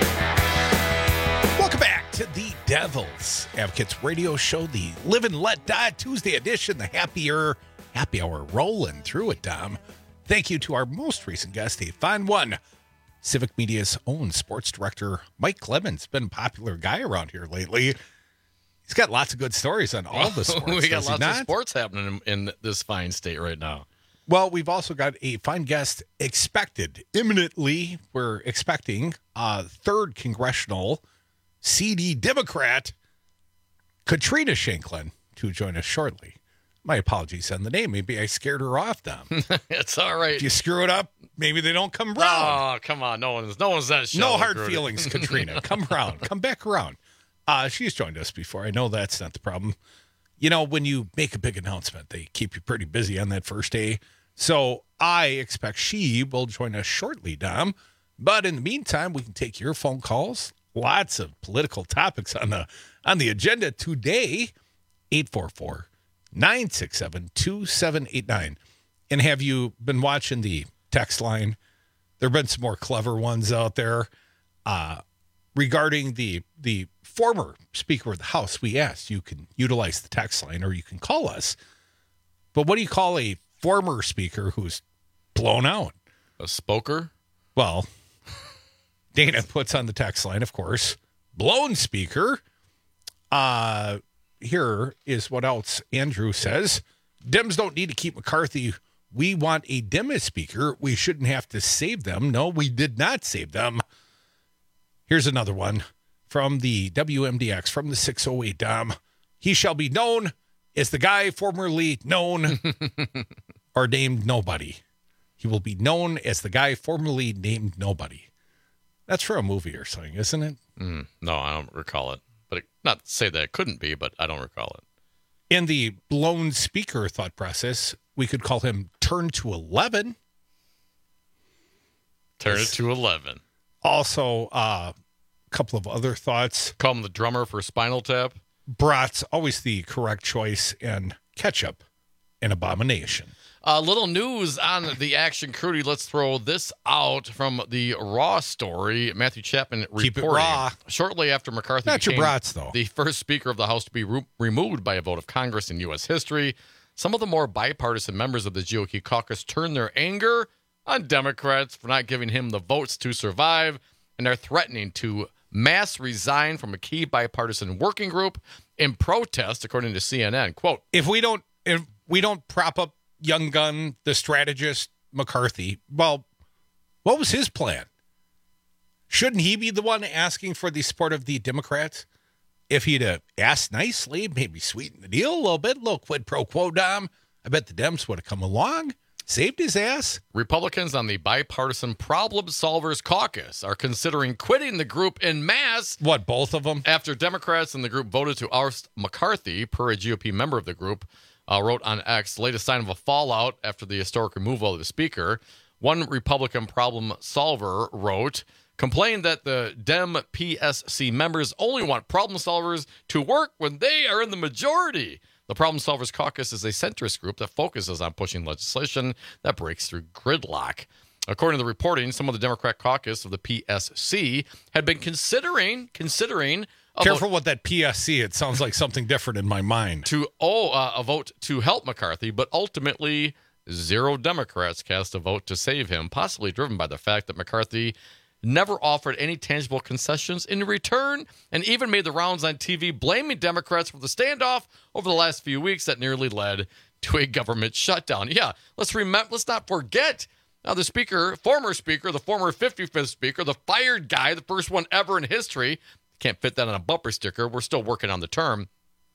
Welcome back to the Devil's Advocates radio show, the Live and Let Die Tuesday edition, the happier happy hour rolling through it, Dom. Thank you to our most recent guest, a fine one, Civic Media's own sports director, Mike Clemens. Been a popular guy around here lately. He's got lots of good stories on all the sports. We got lots not? of sports happening in, in this fine state right now. Well, we've also got a fine guest expected imminently. We're expecting uh, third congressional C D Democrat, Katrina Shanklin, to join us shortly. My apologies on the name. Maybe I scared her off, Dom. It's all right. If you screw it up, maybe they don't come around. Oh, come on. No one's no one's that shallow. No hard Rudy. feelings, Katrina. Come around. Come back around. Uh, she's joined us before. I know that's not the problem. You know, when you make a big announcement, they keep you pretty busy on that first day. So I expect she will join us shortly, Dom. But in the meantime, we can take your phone calls. Lots of political topics on the on the agenda today. eight four four, nine six seven, two seven eight nine. And have you been watching the text line? There have been some more clever ones out there. Uh, regarding the the former Speaker of the House, we asked, you can utilize the text line or you can call us. But what do you call a former speaker who's blown out? A spoker? Well, Dana puts on the text line, of course, blown speaker. Uh, here is what else Andrew says. Dems don't need to keep McCarthy. We want a Demis speaker. We shouldn't have to save them. No, we did not save them. Here's another one from the W M D X, from the six oh eight, Dom. He shall be known as the guy formerly known or named Nobody. He will be known as the guy formerly named Nobody. That's for a movie or something, isn't it? Mm, no, I don't recall it. But it, not to say that it couldn't be, but I don't recall it. In the blown speaker thought process, we could call him Turn to eleven. Turn it to eleven. Also, uh, a couple of other thoughts. Call him the drummer for Spinal Tap. Brats, always the correct choice, and ketchup, an abomination. A uh, little news on the Action Crudy. Let's throw this out from the Raw story. Matthew Chapman reporting. Keep it raw. Shortly after McCarthy Not became your brats, though. the first Speaker of the House to be re- removed by a vote of Congress in U S history, some of the more bipartisan members of the G O P caucus turned their anger on Democrats for not giving him the votes to survive and are threatening to mass resign from a key bipartisan working group in protest, according to C N N. Quote, if we don't if we don't prop up Young Gun, the strategist, McCarthy, well, what was his plan? Shouldn't he be the one asking for the support of the Democrats? If he'd have asked nicely, maybe sweeten the deal a little bit, a little quid pro quo, Dom, I bet the Dems would have come along, saved his ass. Republicans on the Bipartisan Problem Solvers Caucus are considering quitting the group en masse. What, both of them? After Democrats in the group voted to oust McCarthy, per a G O P member of the group, uh, wrote on X, latest sign of a fallout after the historic removal of the speaker. One Republican problem solver wrote, complained that the Dem P S C members only want problem solvers to work when they are in the majority. The Problem Solvers Caucus is a centrist group that focuses on pushing legislation that breaks through gridlock. According to the reporting, some of the Democrat caucus of the P S C had been considering, considering... Careful with that P S C. It sounds like something different in my mind. To oh, uh, a vote to help McCarthy, but ultimately zero Democrats cast a vote to save him, possibly driven by the fact that McCarthy never offered any tangible concessions in return, and even made the rounds on T V blaming Democrats for the standoff over the last few weeks that nearly led to a government shutdown. Yeah, let's remember. Let's not forget. Now, the speaker, former speaker, the former fifty-fifth speaker, the fired guy, the first one ever in history, can't fit that on a bumper sticker. We're still working on the term.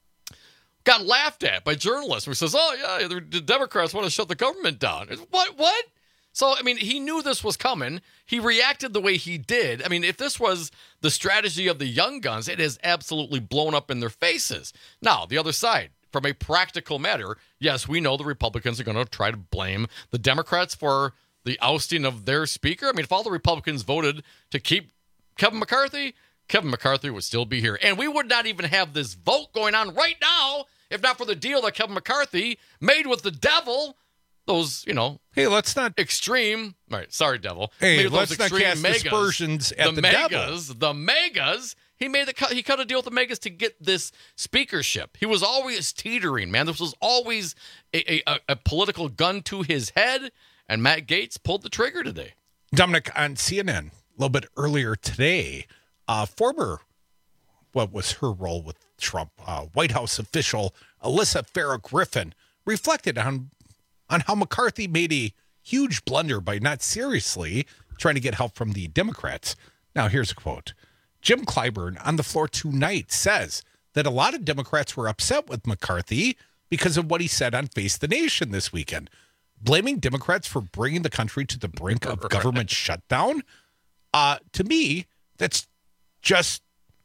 Got laughed at by journalists who says, "Oh yeah, the Democrats want to shut the government down." What? What? So, I mean, he knew this was coming. He reacted the way he did. I mean, if this was the strategy of the Young Guns, it has absolutely blown up in their faces. Now, the other side, from a practical matter, yes, we know the Republicans are going to try to blame the Democrats for the ousting of their speaker. I mean, if all the Republicans voted to keep Kevin McCarthy, Kevin McCarthy would still be here. And we would not even have this vote going on right now if not for the deal that Kevin McCarthy made with the devil. Those, you know, hey, let's not extreme. Right, sorry, devil. Hey, let's not cast megas, aspersions at the, the megas, devil. The megas. He made the cut. He cut a deal with the megas to get this speakership. He was always teetering, man. This was always a, a, a political gun to his head. And Matt Gaetz pulled the trigger today. Dominic, on C N N a little bit earlier today, uh, former, what was her role with Trump, uh, White House official Alyssa Farah Griffin reflected on. on how McCarthy made a huge blunder by not seriously trying to get help from the Democrats. Now, here's a quote. Jim Clyburn on the floor tonight says that a lot of Democrats were upset with McCarthy because of what he said on Face the Nation this weekend, blaming Democrats for bringing the country to the brink of government shutdown. Uh, to me, that's just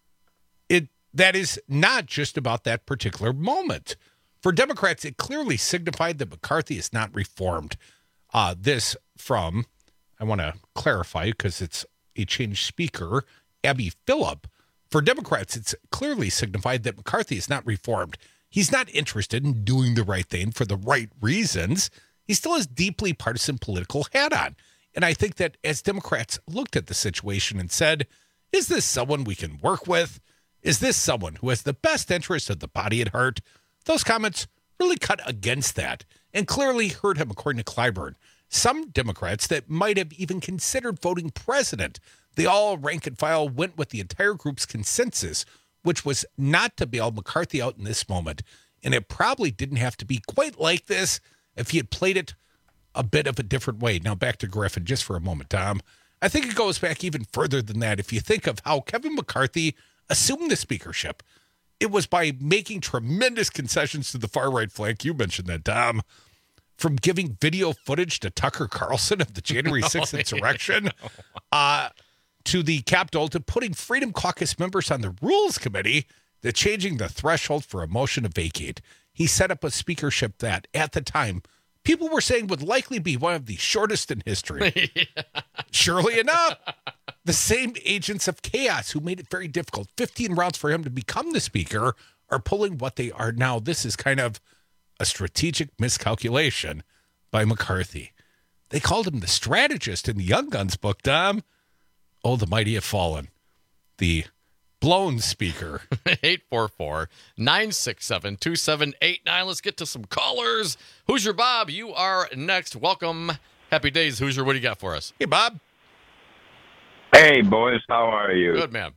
it. That is not just about that particular moment. For Democrats, it clearly signified that McCarthy is not reformed. Uh, this from, I want to clarify because it's a changed speaker, Abby Phillip. For Democrats, it's clearly signified that McCarthy is not reformed. He's not interested in doing the right thing for the right reasons. He still has deeply partisan political hat on. And I think that as Democrats looked at the situation and said, is this someone we can work with? Is this someone who has the best interest of the body at heart? Those comments really cut against that and clearly hurt him, according to Clyburn. Some Democrats that might have even considered voting president, they all rank and file went with the entire group's consensus, which was not to bail McCarthy out in this moment. And it probably didn't have to be quite like this if he had played it a bit of a different way. Now back to Griffin just for a moment, Tom. I think it goes back even further than that. If you think of how Kevin McCarthy assumed the speakership, it was by making tremendous concessions to the far-right flank. You mentioned that, Tom. From giving video footage to Tucker Carlson of the January sixth oh, insurrection uh, to the Capitol, to putting Freedom Caucus members on the Rules Committee, to changing the threshold for a motion to vacate. He set up a speakership that, at the time, people were saying would likely be one of the shortest in history. yeah. Surely enough, the same agents of chaos who made it very difficult, fifteen rounds for him to become the speaker, are pulling what they are now. This is kind of a strategic miscalculation by McCarthy. They called him the strategist in the Young Guns book, Dom. Oh, the mighty have fallen. The blown speaker. eight four four, nine six seven, two seven eight nine. Let's get to some callers. Hoosier Bob, you are next. Welcome. Happy days, Hoosier. What do you got for us? Hey, Bob. Hey, boys. How are you? Good, man.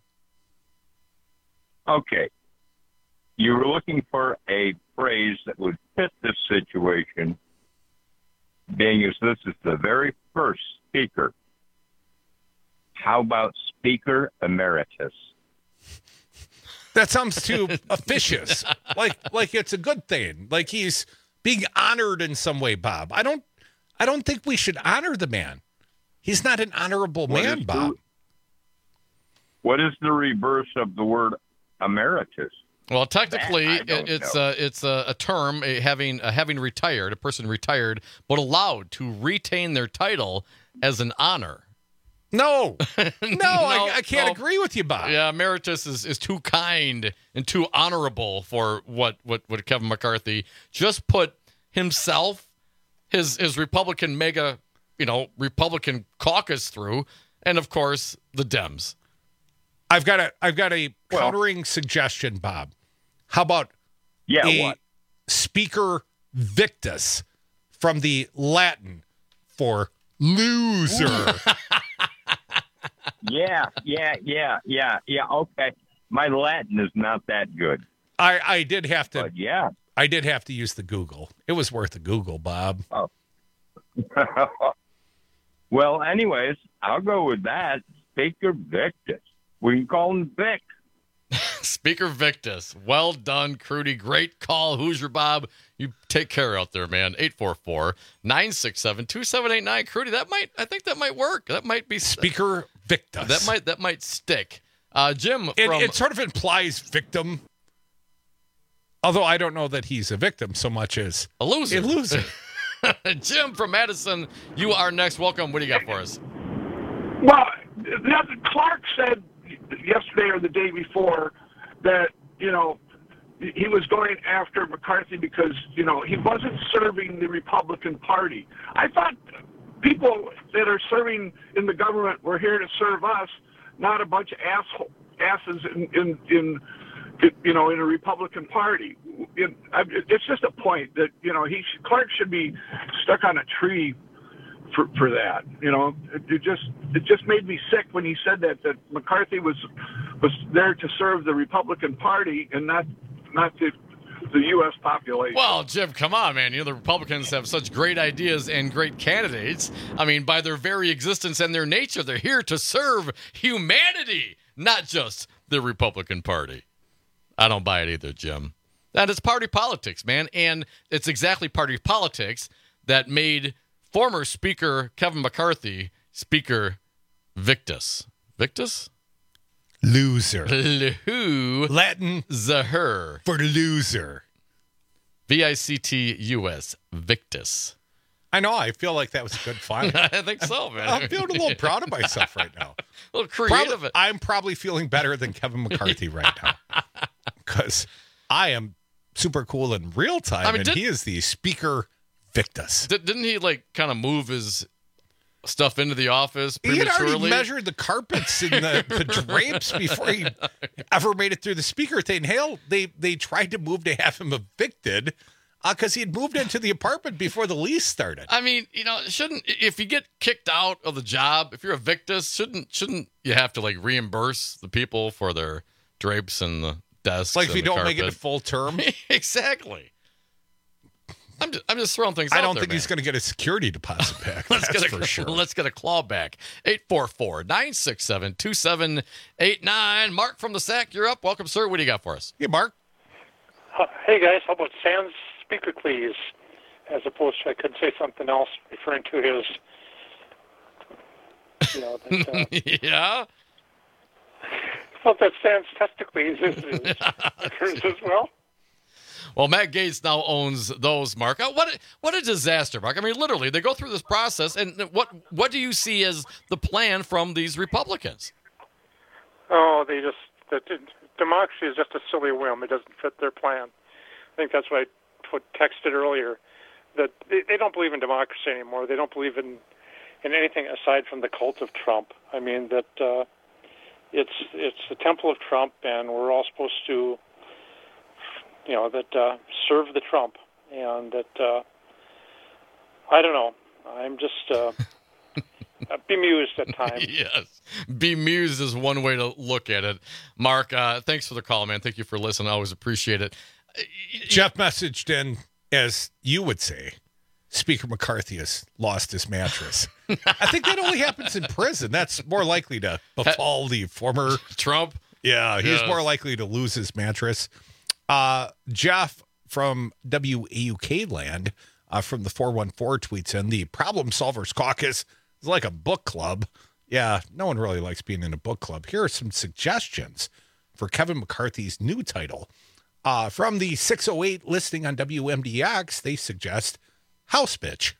Okay. You were looking for a phrase that would fit this situation, being as this is the very first speaker. How about Speaker Emeritus? That sounds too officious. Like like it's a good thing. Like he's being honored in some way, Bob. I don't I don't think we should honor the man. He's not an honorable What man, is Bob. the- What is the reverse of the word emeritus? Well, technically, That I don't it, it's know. a it's a, a term a, having a, having retired, a person retired, but allowed to retain their title as an honor. No, no, I, I can't no. agree with you, Bob. Yeah, emeritus is, is too kind and too honorable for what, what, what Kevin McCarthy just put himself, his his Republican mega, you know, Republican caucus through, and of course the Dems. I've got a I've got a countering suggestion, Bob. How about Yeah, a what? Speaker Victus from the Latin for loser? Yeah, yeah, yeah, yeah, yeah. Okay, my Latin is not that good. I, I did have to. But yeah, I did have to use the Google. It was worth a Google, Bob. Oh. Well, anyways, I'll go with that. Speaker Victus. We can call him Vic. Speaker Victus. Well done, Crudy. Great call, Hoosier Bob. You take care out there, man. eight four four, nine six seven, two seven eight nine. Crudy, that might, I think that might work. That might be Speaker Victus. That might, that might stick. Uh, Jim, It, from, it sort of implies victim. Although I don't know that he's a victim so much as a loser. A loser. Jim from Madison, you are next. Welcome. What do you got for us? Well, Clark said yesterday or the day before that, you know, he was going after McCarthy because, you know, he wasn't serving the Republican Party. I thought people that are serving in the government were here to serve us, not a bunch of asshole, asses in, in, in, you know, in a Republican Party. It, it's just a point that, you know, he Clark should be stuck on a tree for for that. You know, it, it just it just made me sick when he said that that McCarthy was was there to serve the Republican Party and not not the the U S population. Well, Jim, come on, man. You know, the Republicans have such great ideas and great candidates. I mean, by their very existence and their nature, they're here to serve humanity, not just the Republican Party. I don't buy it either, Jim. That is party politics, man. And it's exactly party politics that made former Speaker Kevin McCarthy Speaker Victus. Victus? Loser. Who? Latin. Zaher. For loser. V I C T U S. Victus. I know. I feel like that was a good find. I think so, man. I'm feeling a little proud of myself right now. A little creative. Probably, I'm probably feeling better than Kevin McCarthy right now. Because I am super cool in real time, I mean, and did- he is the Speaker Victus. Did, didn't he, like, kind of move his stuff into the office He had prematurely? already measured the carpets and the, the drapes before he ever made it through the speaker thing. Hell, they, they tried to move to have him evicted because he had moved into the apartment before the lease started. I mean, you know, shouldn't if you get kicked out of the job, if you're a victus, shouldn't shouldn't you have to like reimburse the people for their drapes and the desks? Like if and you the don't make it carpet? to full term. Exactly. I'm just, I'm just throwing things I out don't there, think man. he's going to get a security deposit back. Let's That's get a, for sure. Let's get a claw back. eight four four, nine six seven, two seven eight nine. Mark from the Sack, you're up. Welcome, sir. What do you got for us? Hey, Mark. Uh, hey, guys. How about Sans Speakercles, as opposed to, I could say something else, referring to his, you know, that, uh, yeah? Well, that Sans Testicles is, is occurs as well. Well, Matt Gaetz now owns those, Mark. Uh, What a, what a disaster, Mark. I mean, literally, they go through this process, and what what do you see as the plan from these Republicans? Oh, they just, that democracy is just a silly whim. It doesn't fit their plan. I think that's what I put, texted earlier, that they, they don't believe in democracy anymore. They don't believe in, in anything aside from the cult of Trump. I mean, that uh, it's it's the temple of Trump, and we're all supposed to, you know, that uh, serve the Trump, and that uh, I don't know. I'm just uh, bemused at times. Yes, bemused is one way to look at it. Mark, uh, thanks for the call, man. Thank you for listening. I always appreciate it. Jeff messaged in, as you would say, Speaker McCarthy has lost his mattress. I think that only happens in prison. That's more likely to befall the former Trump. Yeah, he's Yes. more likely to lose his mattress. Uh, Jeff from W A U K land uh, from the four one four tweets in, the Problem Solvers Caucus is like a book club. Yeah, no one really likes being in a book club. Here are some suggestions for Kevin McCarthy's new title. Uh, from the six oh eight listing on W M D X, they suggest House Bitch.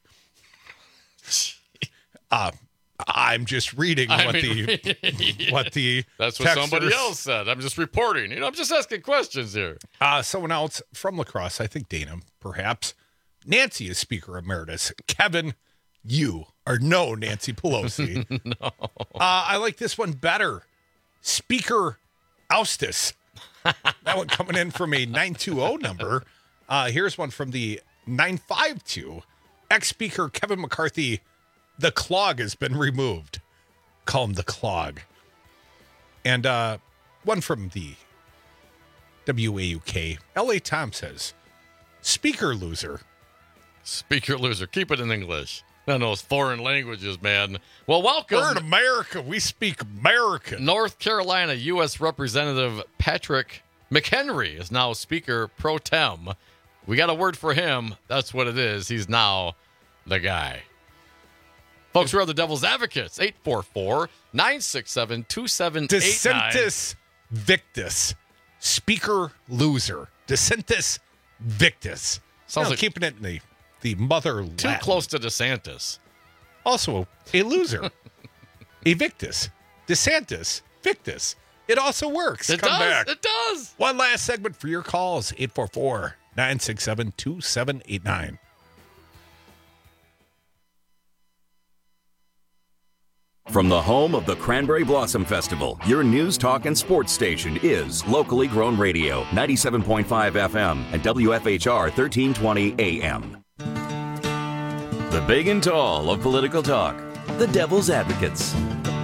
Uh, I'm just reading I what mean, the what the That's what somebody texters- else said. I'm just reporting. You know, I'm just asking questions here. Uh, someone else from La Crosse, I think Dana, perhaps. Nancy is Speaker Emeritus. Kevin, you are no Nancy Pelosi. No. Uh, I like this one better. Speaker Oustis. That one coming in from a nine two zero number. Uh, here's one from the nine five two. Ex-Speaker Kevin McCarthy, the clog has been removed. Call him the clog. And uh, one from the W A U K. L A Tom says, Speaker loser. Speaker loser. Keep it in English. None of those foreign languages, man. Well, welcome. We're in America. We speak American. North Carolina U S Representative Patrick McHenry is now Speaker pro tem. We got a word for him. That's what it is. He's now the guy. Folks, we're the Devil's Advocates. eight four four, nine six seven, two seven eight nine. Decentis Victus. Speaker loser. Decentis Victus. Sounds You know, like- keeping it in the, the mother Too Latin. close to DeSantis. Also, a loser. A Victus. DeSantis. Victus. It also works. It Come does. back. It does. One last segment for your calls. eight four four, nine six seven, two seven eight nine. From the home of the Cranberry Blossom Festival, your news, talk, and sports station is locally grown radio, ninety-seven point five F M and W F H R thirteen twenty A M. The big and tall of political talk, the Devil's Advocates.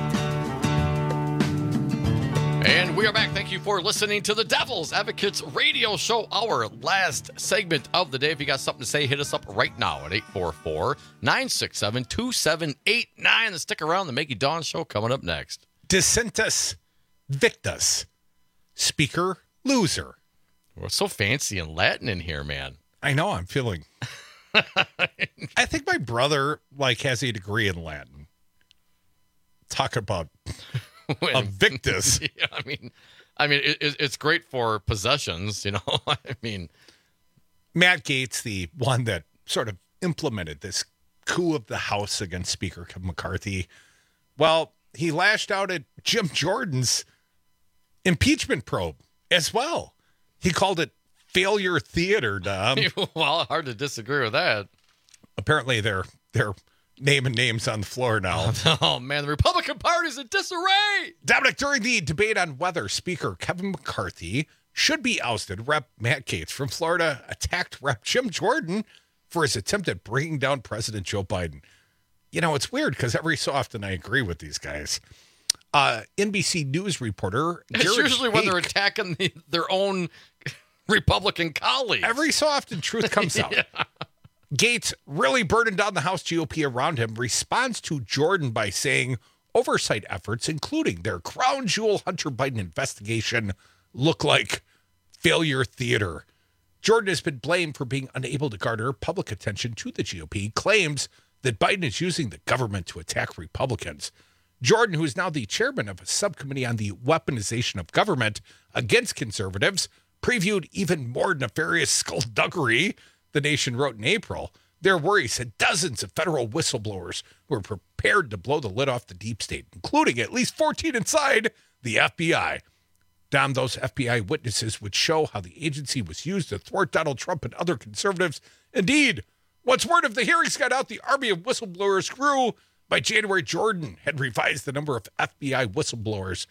And we are back. Thank you for listening to the Devil's Advocates radio show, our last segment of the day. If you got something to say, hit us up right now at eight four four, nine six seven, two seven eight nine. And stick around. The Maggie Dawn show coming up next. Decentis Victus. Speaker loser. We're so fancy and Latin in here, man. I know. I'm feeling. I think my brother like has a degree in Latin. Talk about a Victus. Yeah, I mean, I mean, it, it, it's great for possessions, you know. I mean, Matt Gaetz, the one that sort of implemented this coup of the House against Speaker Kevin McCarthy. Well, he lashed out at Jim Jordan's impeachment probe as well. He called it failure theater, Dom. well, hard to disagree with that. Apparently, they're they're naming names on the floor now. Oh, man, the Republican Party's in disarray. Dominic, during the debate on whether Speaker Kevin McCarthy should be ousted, Rep Matt Gaetz from Florida attacked Rep Jim Jordan for his attempt at bringing down President Joe Biden. You know, it's weird because every so often I agree with these guys. Uh, N B C News reporter. It's Jared usually when they're Hake- attacking the, their own Republican colleagues. Every so often, truth comes out. Yeah. Gaetz, really burdened down the House G O P around him, responds to Jordan by saying oversight efforts, including their crown jewel Hunter Biden investigation, look like failure theater. Jordan has been blamed for being unable to garner public attention to the G O P, claims that Biden is using the government to attack Republicans. Jordan, who is now the chairman of a subcommittee on the weaponization of government against conservatives, previewed even more nefarious skullduggery, The Nation wrote in April. Their worries had dozens of federal whistleblowers who were prepared to blow the lid off the deep state, including at least fourteen inside the F B I. Dom, those F B I witnesses would show how the agency was used to thwart Donald Trump and other conservatives. Indeed, once word of the hearings got out, the army of whistleblowers grew. By January, Jordan had revised the number of F B I whistleblowers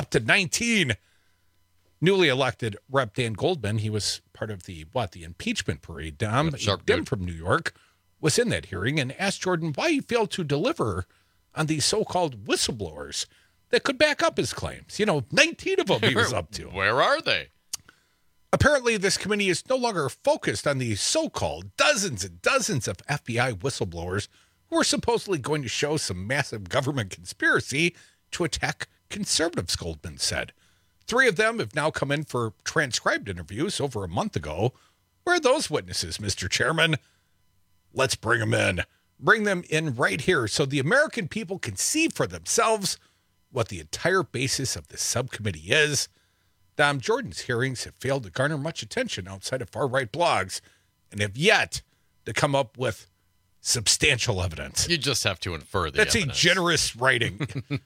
up to nineteen. Newly elected Rep Dan Goldman, he was part of the, what, the impeachment parade. Dom, Sharp Dem dude. from New York, was in that hearing and asked Jordan why he failed to deliver on these so-called whistleblowers that could back up his claims. You know, nineteen of them he was up to. Where are they? Apparently, this committee is no longer focused on the so-called dozens and dozens of F B I whistleblowers who are supposedly going to show some massive government conspiracy to attack conservatives, Goldman said. Three of them have now come in for transcribed interviews over a month ago. Where are those witnesses, Mister Chairman? Let's bring them in. Bring them in right here so the American people can see for themselves what the entire basis of this subcommittee is. Dom, Jordan's hearings have failed to garner much attention outside of far-right blogs and have yet to come up with substantial evidence. You just have to infer the That's evidence. a generous writing.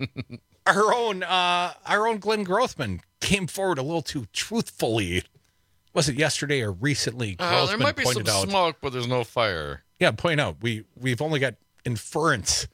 our own uh, our own Glenn Grothman came forward a little too truthfully. Was it yesterday or recently? Uh, there Grothman might be some pointed out, smoke, but there's no fire. Yeah, point out we we've only got inference,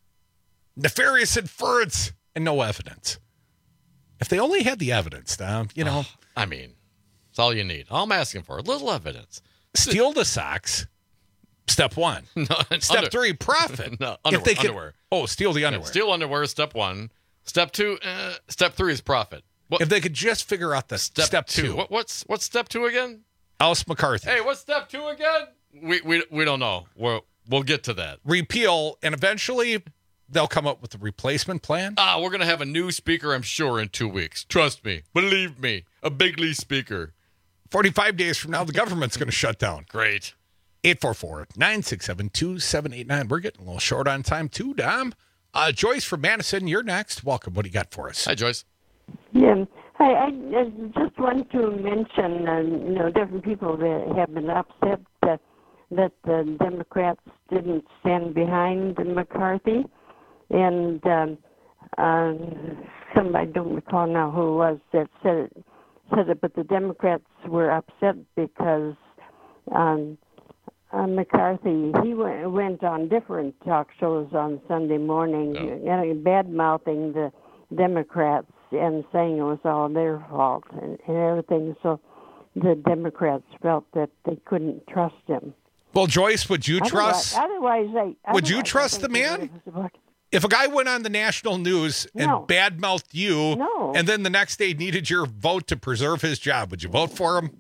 nefarious inference, and no evidence. If they only had the evidence, Dom, you know. Oh, I mean, it's all you need. All I'm asking for, a little evidence. Steal the socks. Step one. No, Step under, three, profit. No, underwear, if they could, underwear. Oh, steal the underwear. Yeah, steal underwear is step one. Step two, uh, step three is profit. What, if they could just figure out the step, step two. two. What, what's what's step two again? Alice McCarthy. Hey, what's step two again? We we we don't know. We'll we'll get to that. Repeal, and eventually they'll come up with a replacement plan. Ah, we're gonna have a new speaker, I'm sure, in two weeks. Trust me, believe me, a bigly speaker. Forty-five days from now, the government's going to shut down. Great. eight four four, nine six seven, two seven eight nine. We're getting a little short on time too, Dom. Uh, Joyce from Madison, you're next. Welcome. What do you got for us? Hi, Joyce. Yeah. Hi, I, I just want to mention, uh, you know, different people that have been upset uh, that the Democrats didn't stand behind McCarthy. And um, uh, somebody, I don't recall now who it was, that said it, said it, but the Democrats were upset because um, uh, McCarthy, he went, went on different talk shows on Sunday morning, oh. you know, bad-mouthing the Democrats and saying it was all their fault and, and everything. So the Democrats felt that they couldn't trust him. Well, Joyce, would you otherwise, trust? Otherwise, they, would you otherwise trust the man? If a guy went on the national news and no. badmouthed you, no. and then the next day needed your vote to preserve his job, would you vote for him?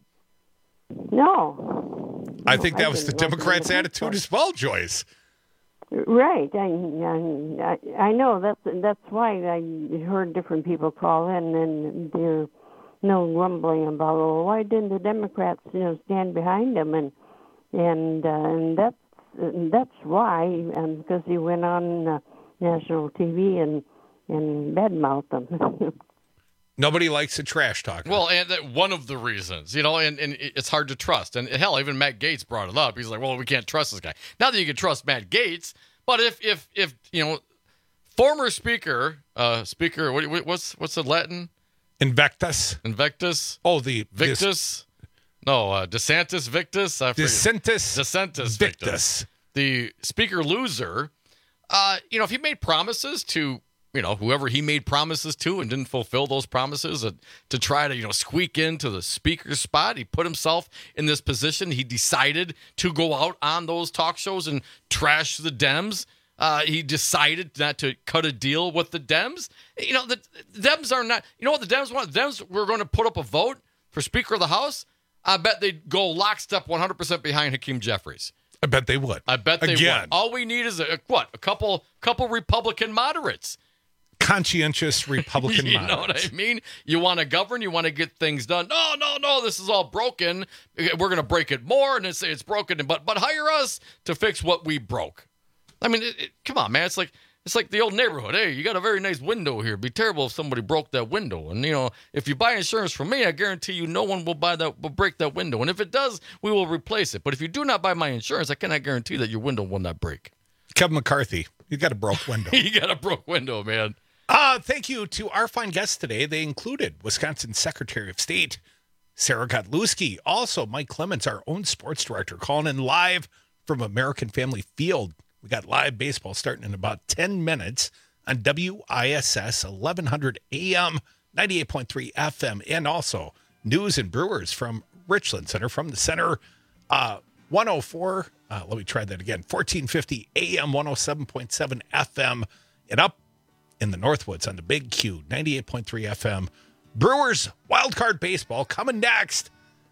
No. I think that I was the didn't Democrats' vote attitude as well, Joyce. Right. I, I I know that's that's why I heard different people call in, and they're no grumbling about, oh, why didn't the Democrats, you know, stand behind him, and and uh, and that's that's why, and because he went on uh, national T V and and badmouthed them. Nobody likes a trash talker. Well, and that one of the reasons, you know, and, and it's hard to trust. And hell, even Matt Gaetz brought it up. He's like, well, we can't trust this guy. Not that you can trust Matt Gaetz, but if, if, if you know, former speaker, uh, speaker, what, what's what's the Latin? Invectus. Invectus. Oh, the Victus. This, no, uh, DeSantis Victus. I forget. DeSantis. DeSantis Victus. Victus. The speaker loser. Uh, you know, if he made promises to, you know, whoever he made promises to and didn't fulfill those promises uh, to try to, you know, squeak into the speaker's spot, he put himself in this position. He decided to go out on those talk shows and trash the Dems. Uh, he decided not to cut a deal with the Dems. You know, the, the Dems are not, you know what the Dems want? The Dems were going to put up a vote for Speaker of the House. I bet they'd go lockstep one hundred percent behind Hakeem Jeffries. I bet they would. I bet they Again. would. All we need is a, what? A couple couple Republican moderates. Conscientious Republican you moderates. know what I mean? You want to govern, you want to get things done. No, no, no, this is all broken. We're going to break it more, and it's, it's broken, but but hire us to fix what we broke. I mean, it, it, come on, man. It's like it's like the old neighborhood. Hey, you got a very nice window here. It'd be terrible if somebody broke that window. And, you know, if you buy insurance from me, I guarantee you no one will buy that, will break that window. And if it does, we will replace it. But if you do not buy my insurance, I cannot guarantee that your window will not break. Kevin McCarthy, you got a broke window. You got a broke window, man. Uh, thank you to our fine guests today. They included Wisconsin Secretary of State Sarah Godlewski, also Mike Clemens, our own sports director, calling in live from American Family Field. We got live baseball starting in about ten minutes on W I S S eleven hundred A M, ninety-eight point three F M, and also News and Brewers from Richland Center, from the center, uh, one oh four, uh, let me try that again, fourteen fifty A M, one oh seven point seven F M, and up in the Northwoods on the Big Q, ninety-eight point three F M. Brewers Wildcard Baseball coming next.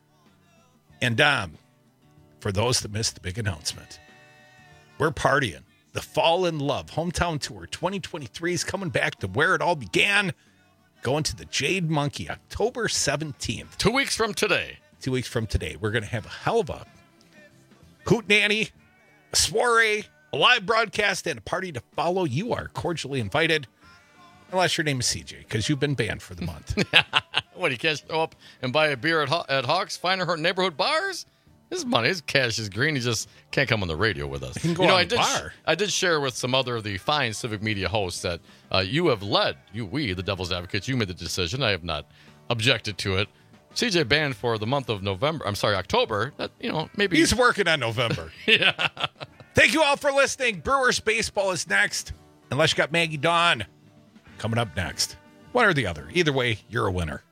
And um, for those that missed the big announcement, we're partying. The Fall in Love Hometown Tour twenty twenty-three is coming back to where it all began, going to the Jade Monkey October seventeenth. Two weeks from today. Two weeks from today. We're going to have a hell of a hootenanny, a soiree, a live broadcast, and a party to follow. You are cordially invited, unless your name is C J, because you've been banned for the month. What, you can't show up and buy a beer at, Haw- at Hawks, Finer neighborhood bars? His money, his cash is green. He just can't come on the radio with us. He can go you know, on I the did bar. Sh- I did share with some other of the fine civic media hosts that uh, you have led, you, we, the Devil's Advocates, you made the decision. I have not objected to it. C J banned for the month of November. I'm sorry, October. That, you know, maybe He's working on November. Yeah. Thank you all for listening. Brewers baseball is next. Unless you got Maggie Dawn coming up next. One or the other. Either way, you're a winner.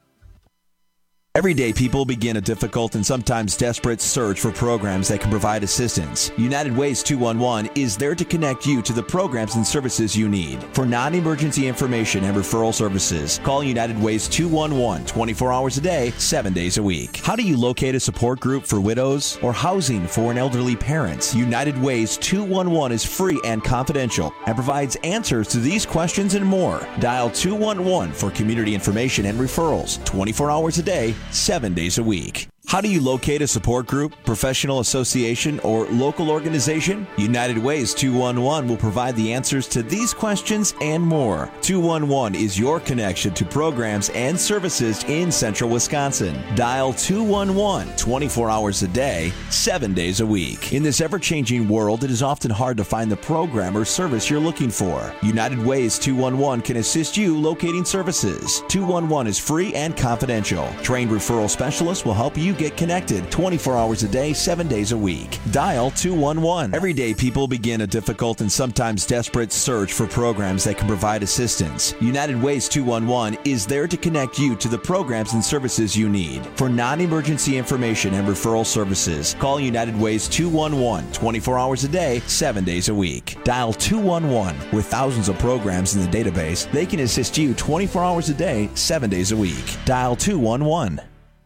Everyday people begin a difficult and sometimes desperate search for programs that can provide assistance. United Ways two one one is there to connect you to the programs and services you need. For non-emergency information and referral services, call United Ways two one one twenty-four hours a day, seven days a week. How do you locate a support group for widows or housing for an elderly parent? United Ways two one one is free and confidential and provides answers to these questions and more. Dial two one one for community information and referrals, twenty-four hours a day, seven days a week. How do you locate a support group, professional association, or local organization? United Ways two one one will provide the answers to these questions and more. two one one is your connection to programs and services in central Wisconsin. Dial two one one twenty-four hours a day, seven days a week. In this ever-changing world, it is often hard to find the program or service you're looking for. United Ways two one one can assist you locating services. two one one is free and confidential. Trained referral specialists will help you get connected twenty-four hours a day, seven days a week. Dial two one one. Everyday people begin a difficult and sometimes desperate search for programs that can provide assistance. United Ways two one one is there to connect you to the programs and services you need. For non-emergency information and referral services, call United Ways two one one twenty-four hours a day, seven days a week. Dial two one one. With thousands of programs in the database, they can assist you twenty-four hours a day, seven days a week. Dial two one one.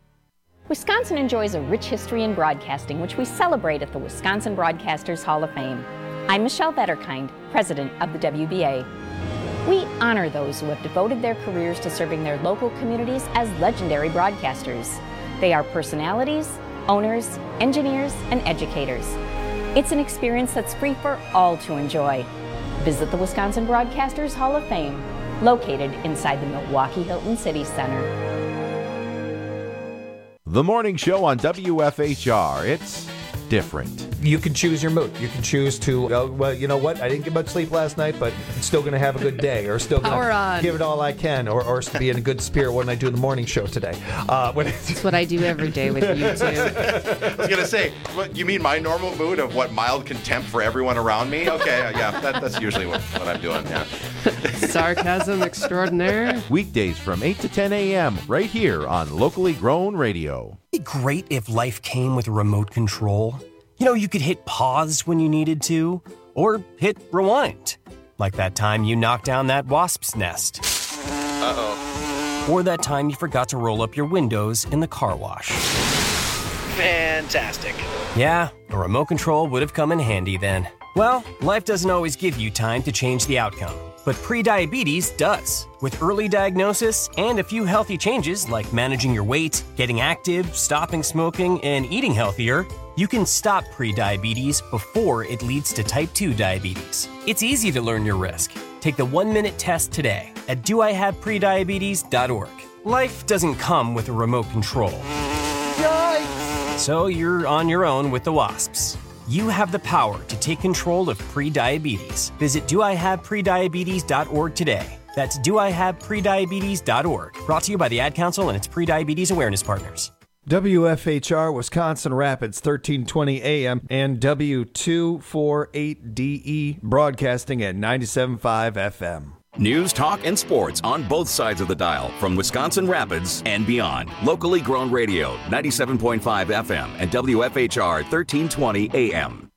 Wisconsin enjoys a rich history in broadcasting, which we celebrate at the Wisconsin Broadcasters Hall of Fame. I'm Michelle Vetterkind, president of the W B A. We honor those who have devoted their careers to serving their local communities as legendary broadcasters. They are personalities, owners, engineers, and educators. It's an experience that's free for all to enjoy. Visit the Wisconsin Broadcasters Hall of Fame, located inside the Milwaukee Hilton City Center. The morning show on W F H R. It's different. You can choose your mood. You can choose to, oh, well, you know what? I didn't get much sleep last night, but I'm still going to have a good day, or still going to give it all I can, or, or be in a good spirit when I do the morning show today. Uh, when That's what I do every day with you, too. I was going to say, what, you mean my normal mood of what, mild contempt for everyone around me? Okay, yeah, that, that's usually what, what I'm doing, yeah. Sarcasm extraordinaire. Weekdays from eight to ten a.m. right here on Locally Grown Radio. It'd be great if life came with a remote control. You know, you could hit pause when you needed to, or hit rewind. Like that time you knocked down that wasp's nest. Uh-oh. Or that time you forgot to roll up your windows in the car wash. Fantastic. Yeah, a remote control would have come in handy then. Well, life doesn't always give you time to change the outcome, but prediabetes does. With early diagnosis and a few healthy changes like managing your weight, getting active, stopping smoking, and eating healthier, you can stop prediabetes before it leads to type two diabetes. It's easy to learn your risk. Take the one-minute test today at do I have prediabetes dot org. Life doesn't come with a remote control. Yikes! So you're on your own with the wasps. You have the power to take control of prediabetes. Visit do I have prediabetes dot org today. That's do I have prediabetes dot org. Brought to you by the Ad Council and its prediabetes awareness partners. W F H R Wisconsin Rapids, thirteen twenty A M, and W two forty-eight D E, broadcasting at ninety-seven point five F M. News, talk, and sports on both sides of the dial from Wisconsin Rapids and beyond. Locally grown radio, ninety-seven point five F M and W F H R thirteen twenty A M.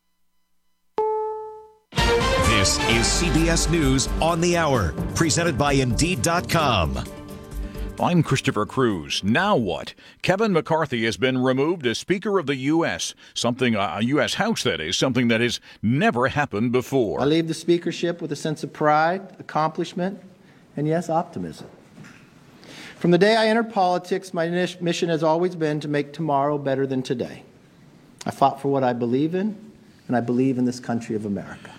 This is C B S News on the Hour, presented by Indeed dot com. I'm Christopher Cruz. Now what? Kevin McCarthy has been removed as Speaker of the U S, something, a uh, U S House that is, something that has never happened before. I leave the speakership with a sense of pride, accomplishment, and yes, optimism. From the day I entered politics, my mission has always been to make tomorrow better than today. I fought for what I believe in, and I believe in this country of America.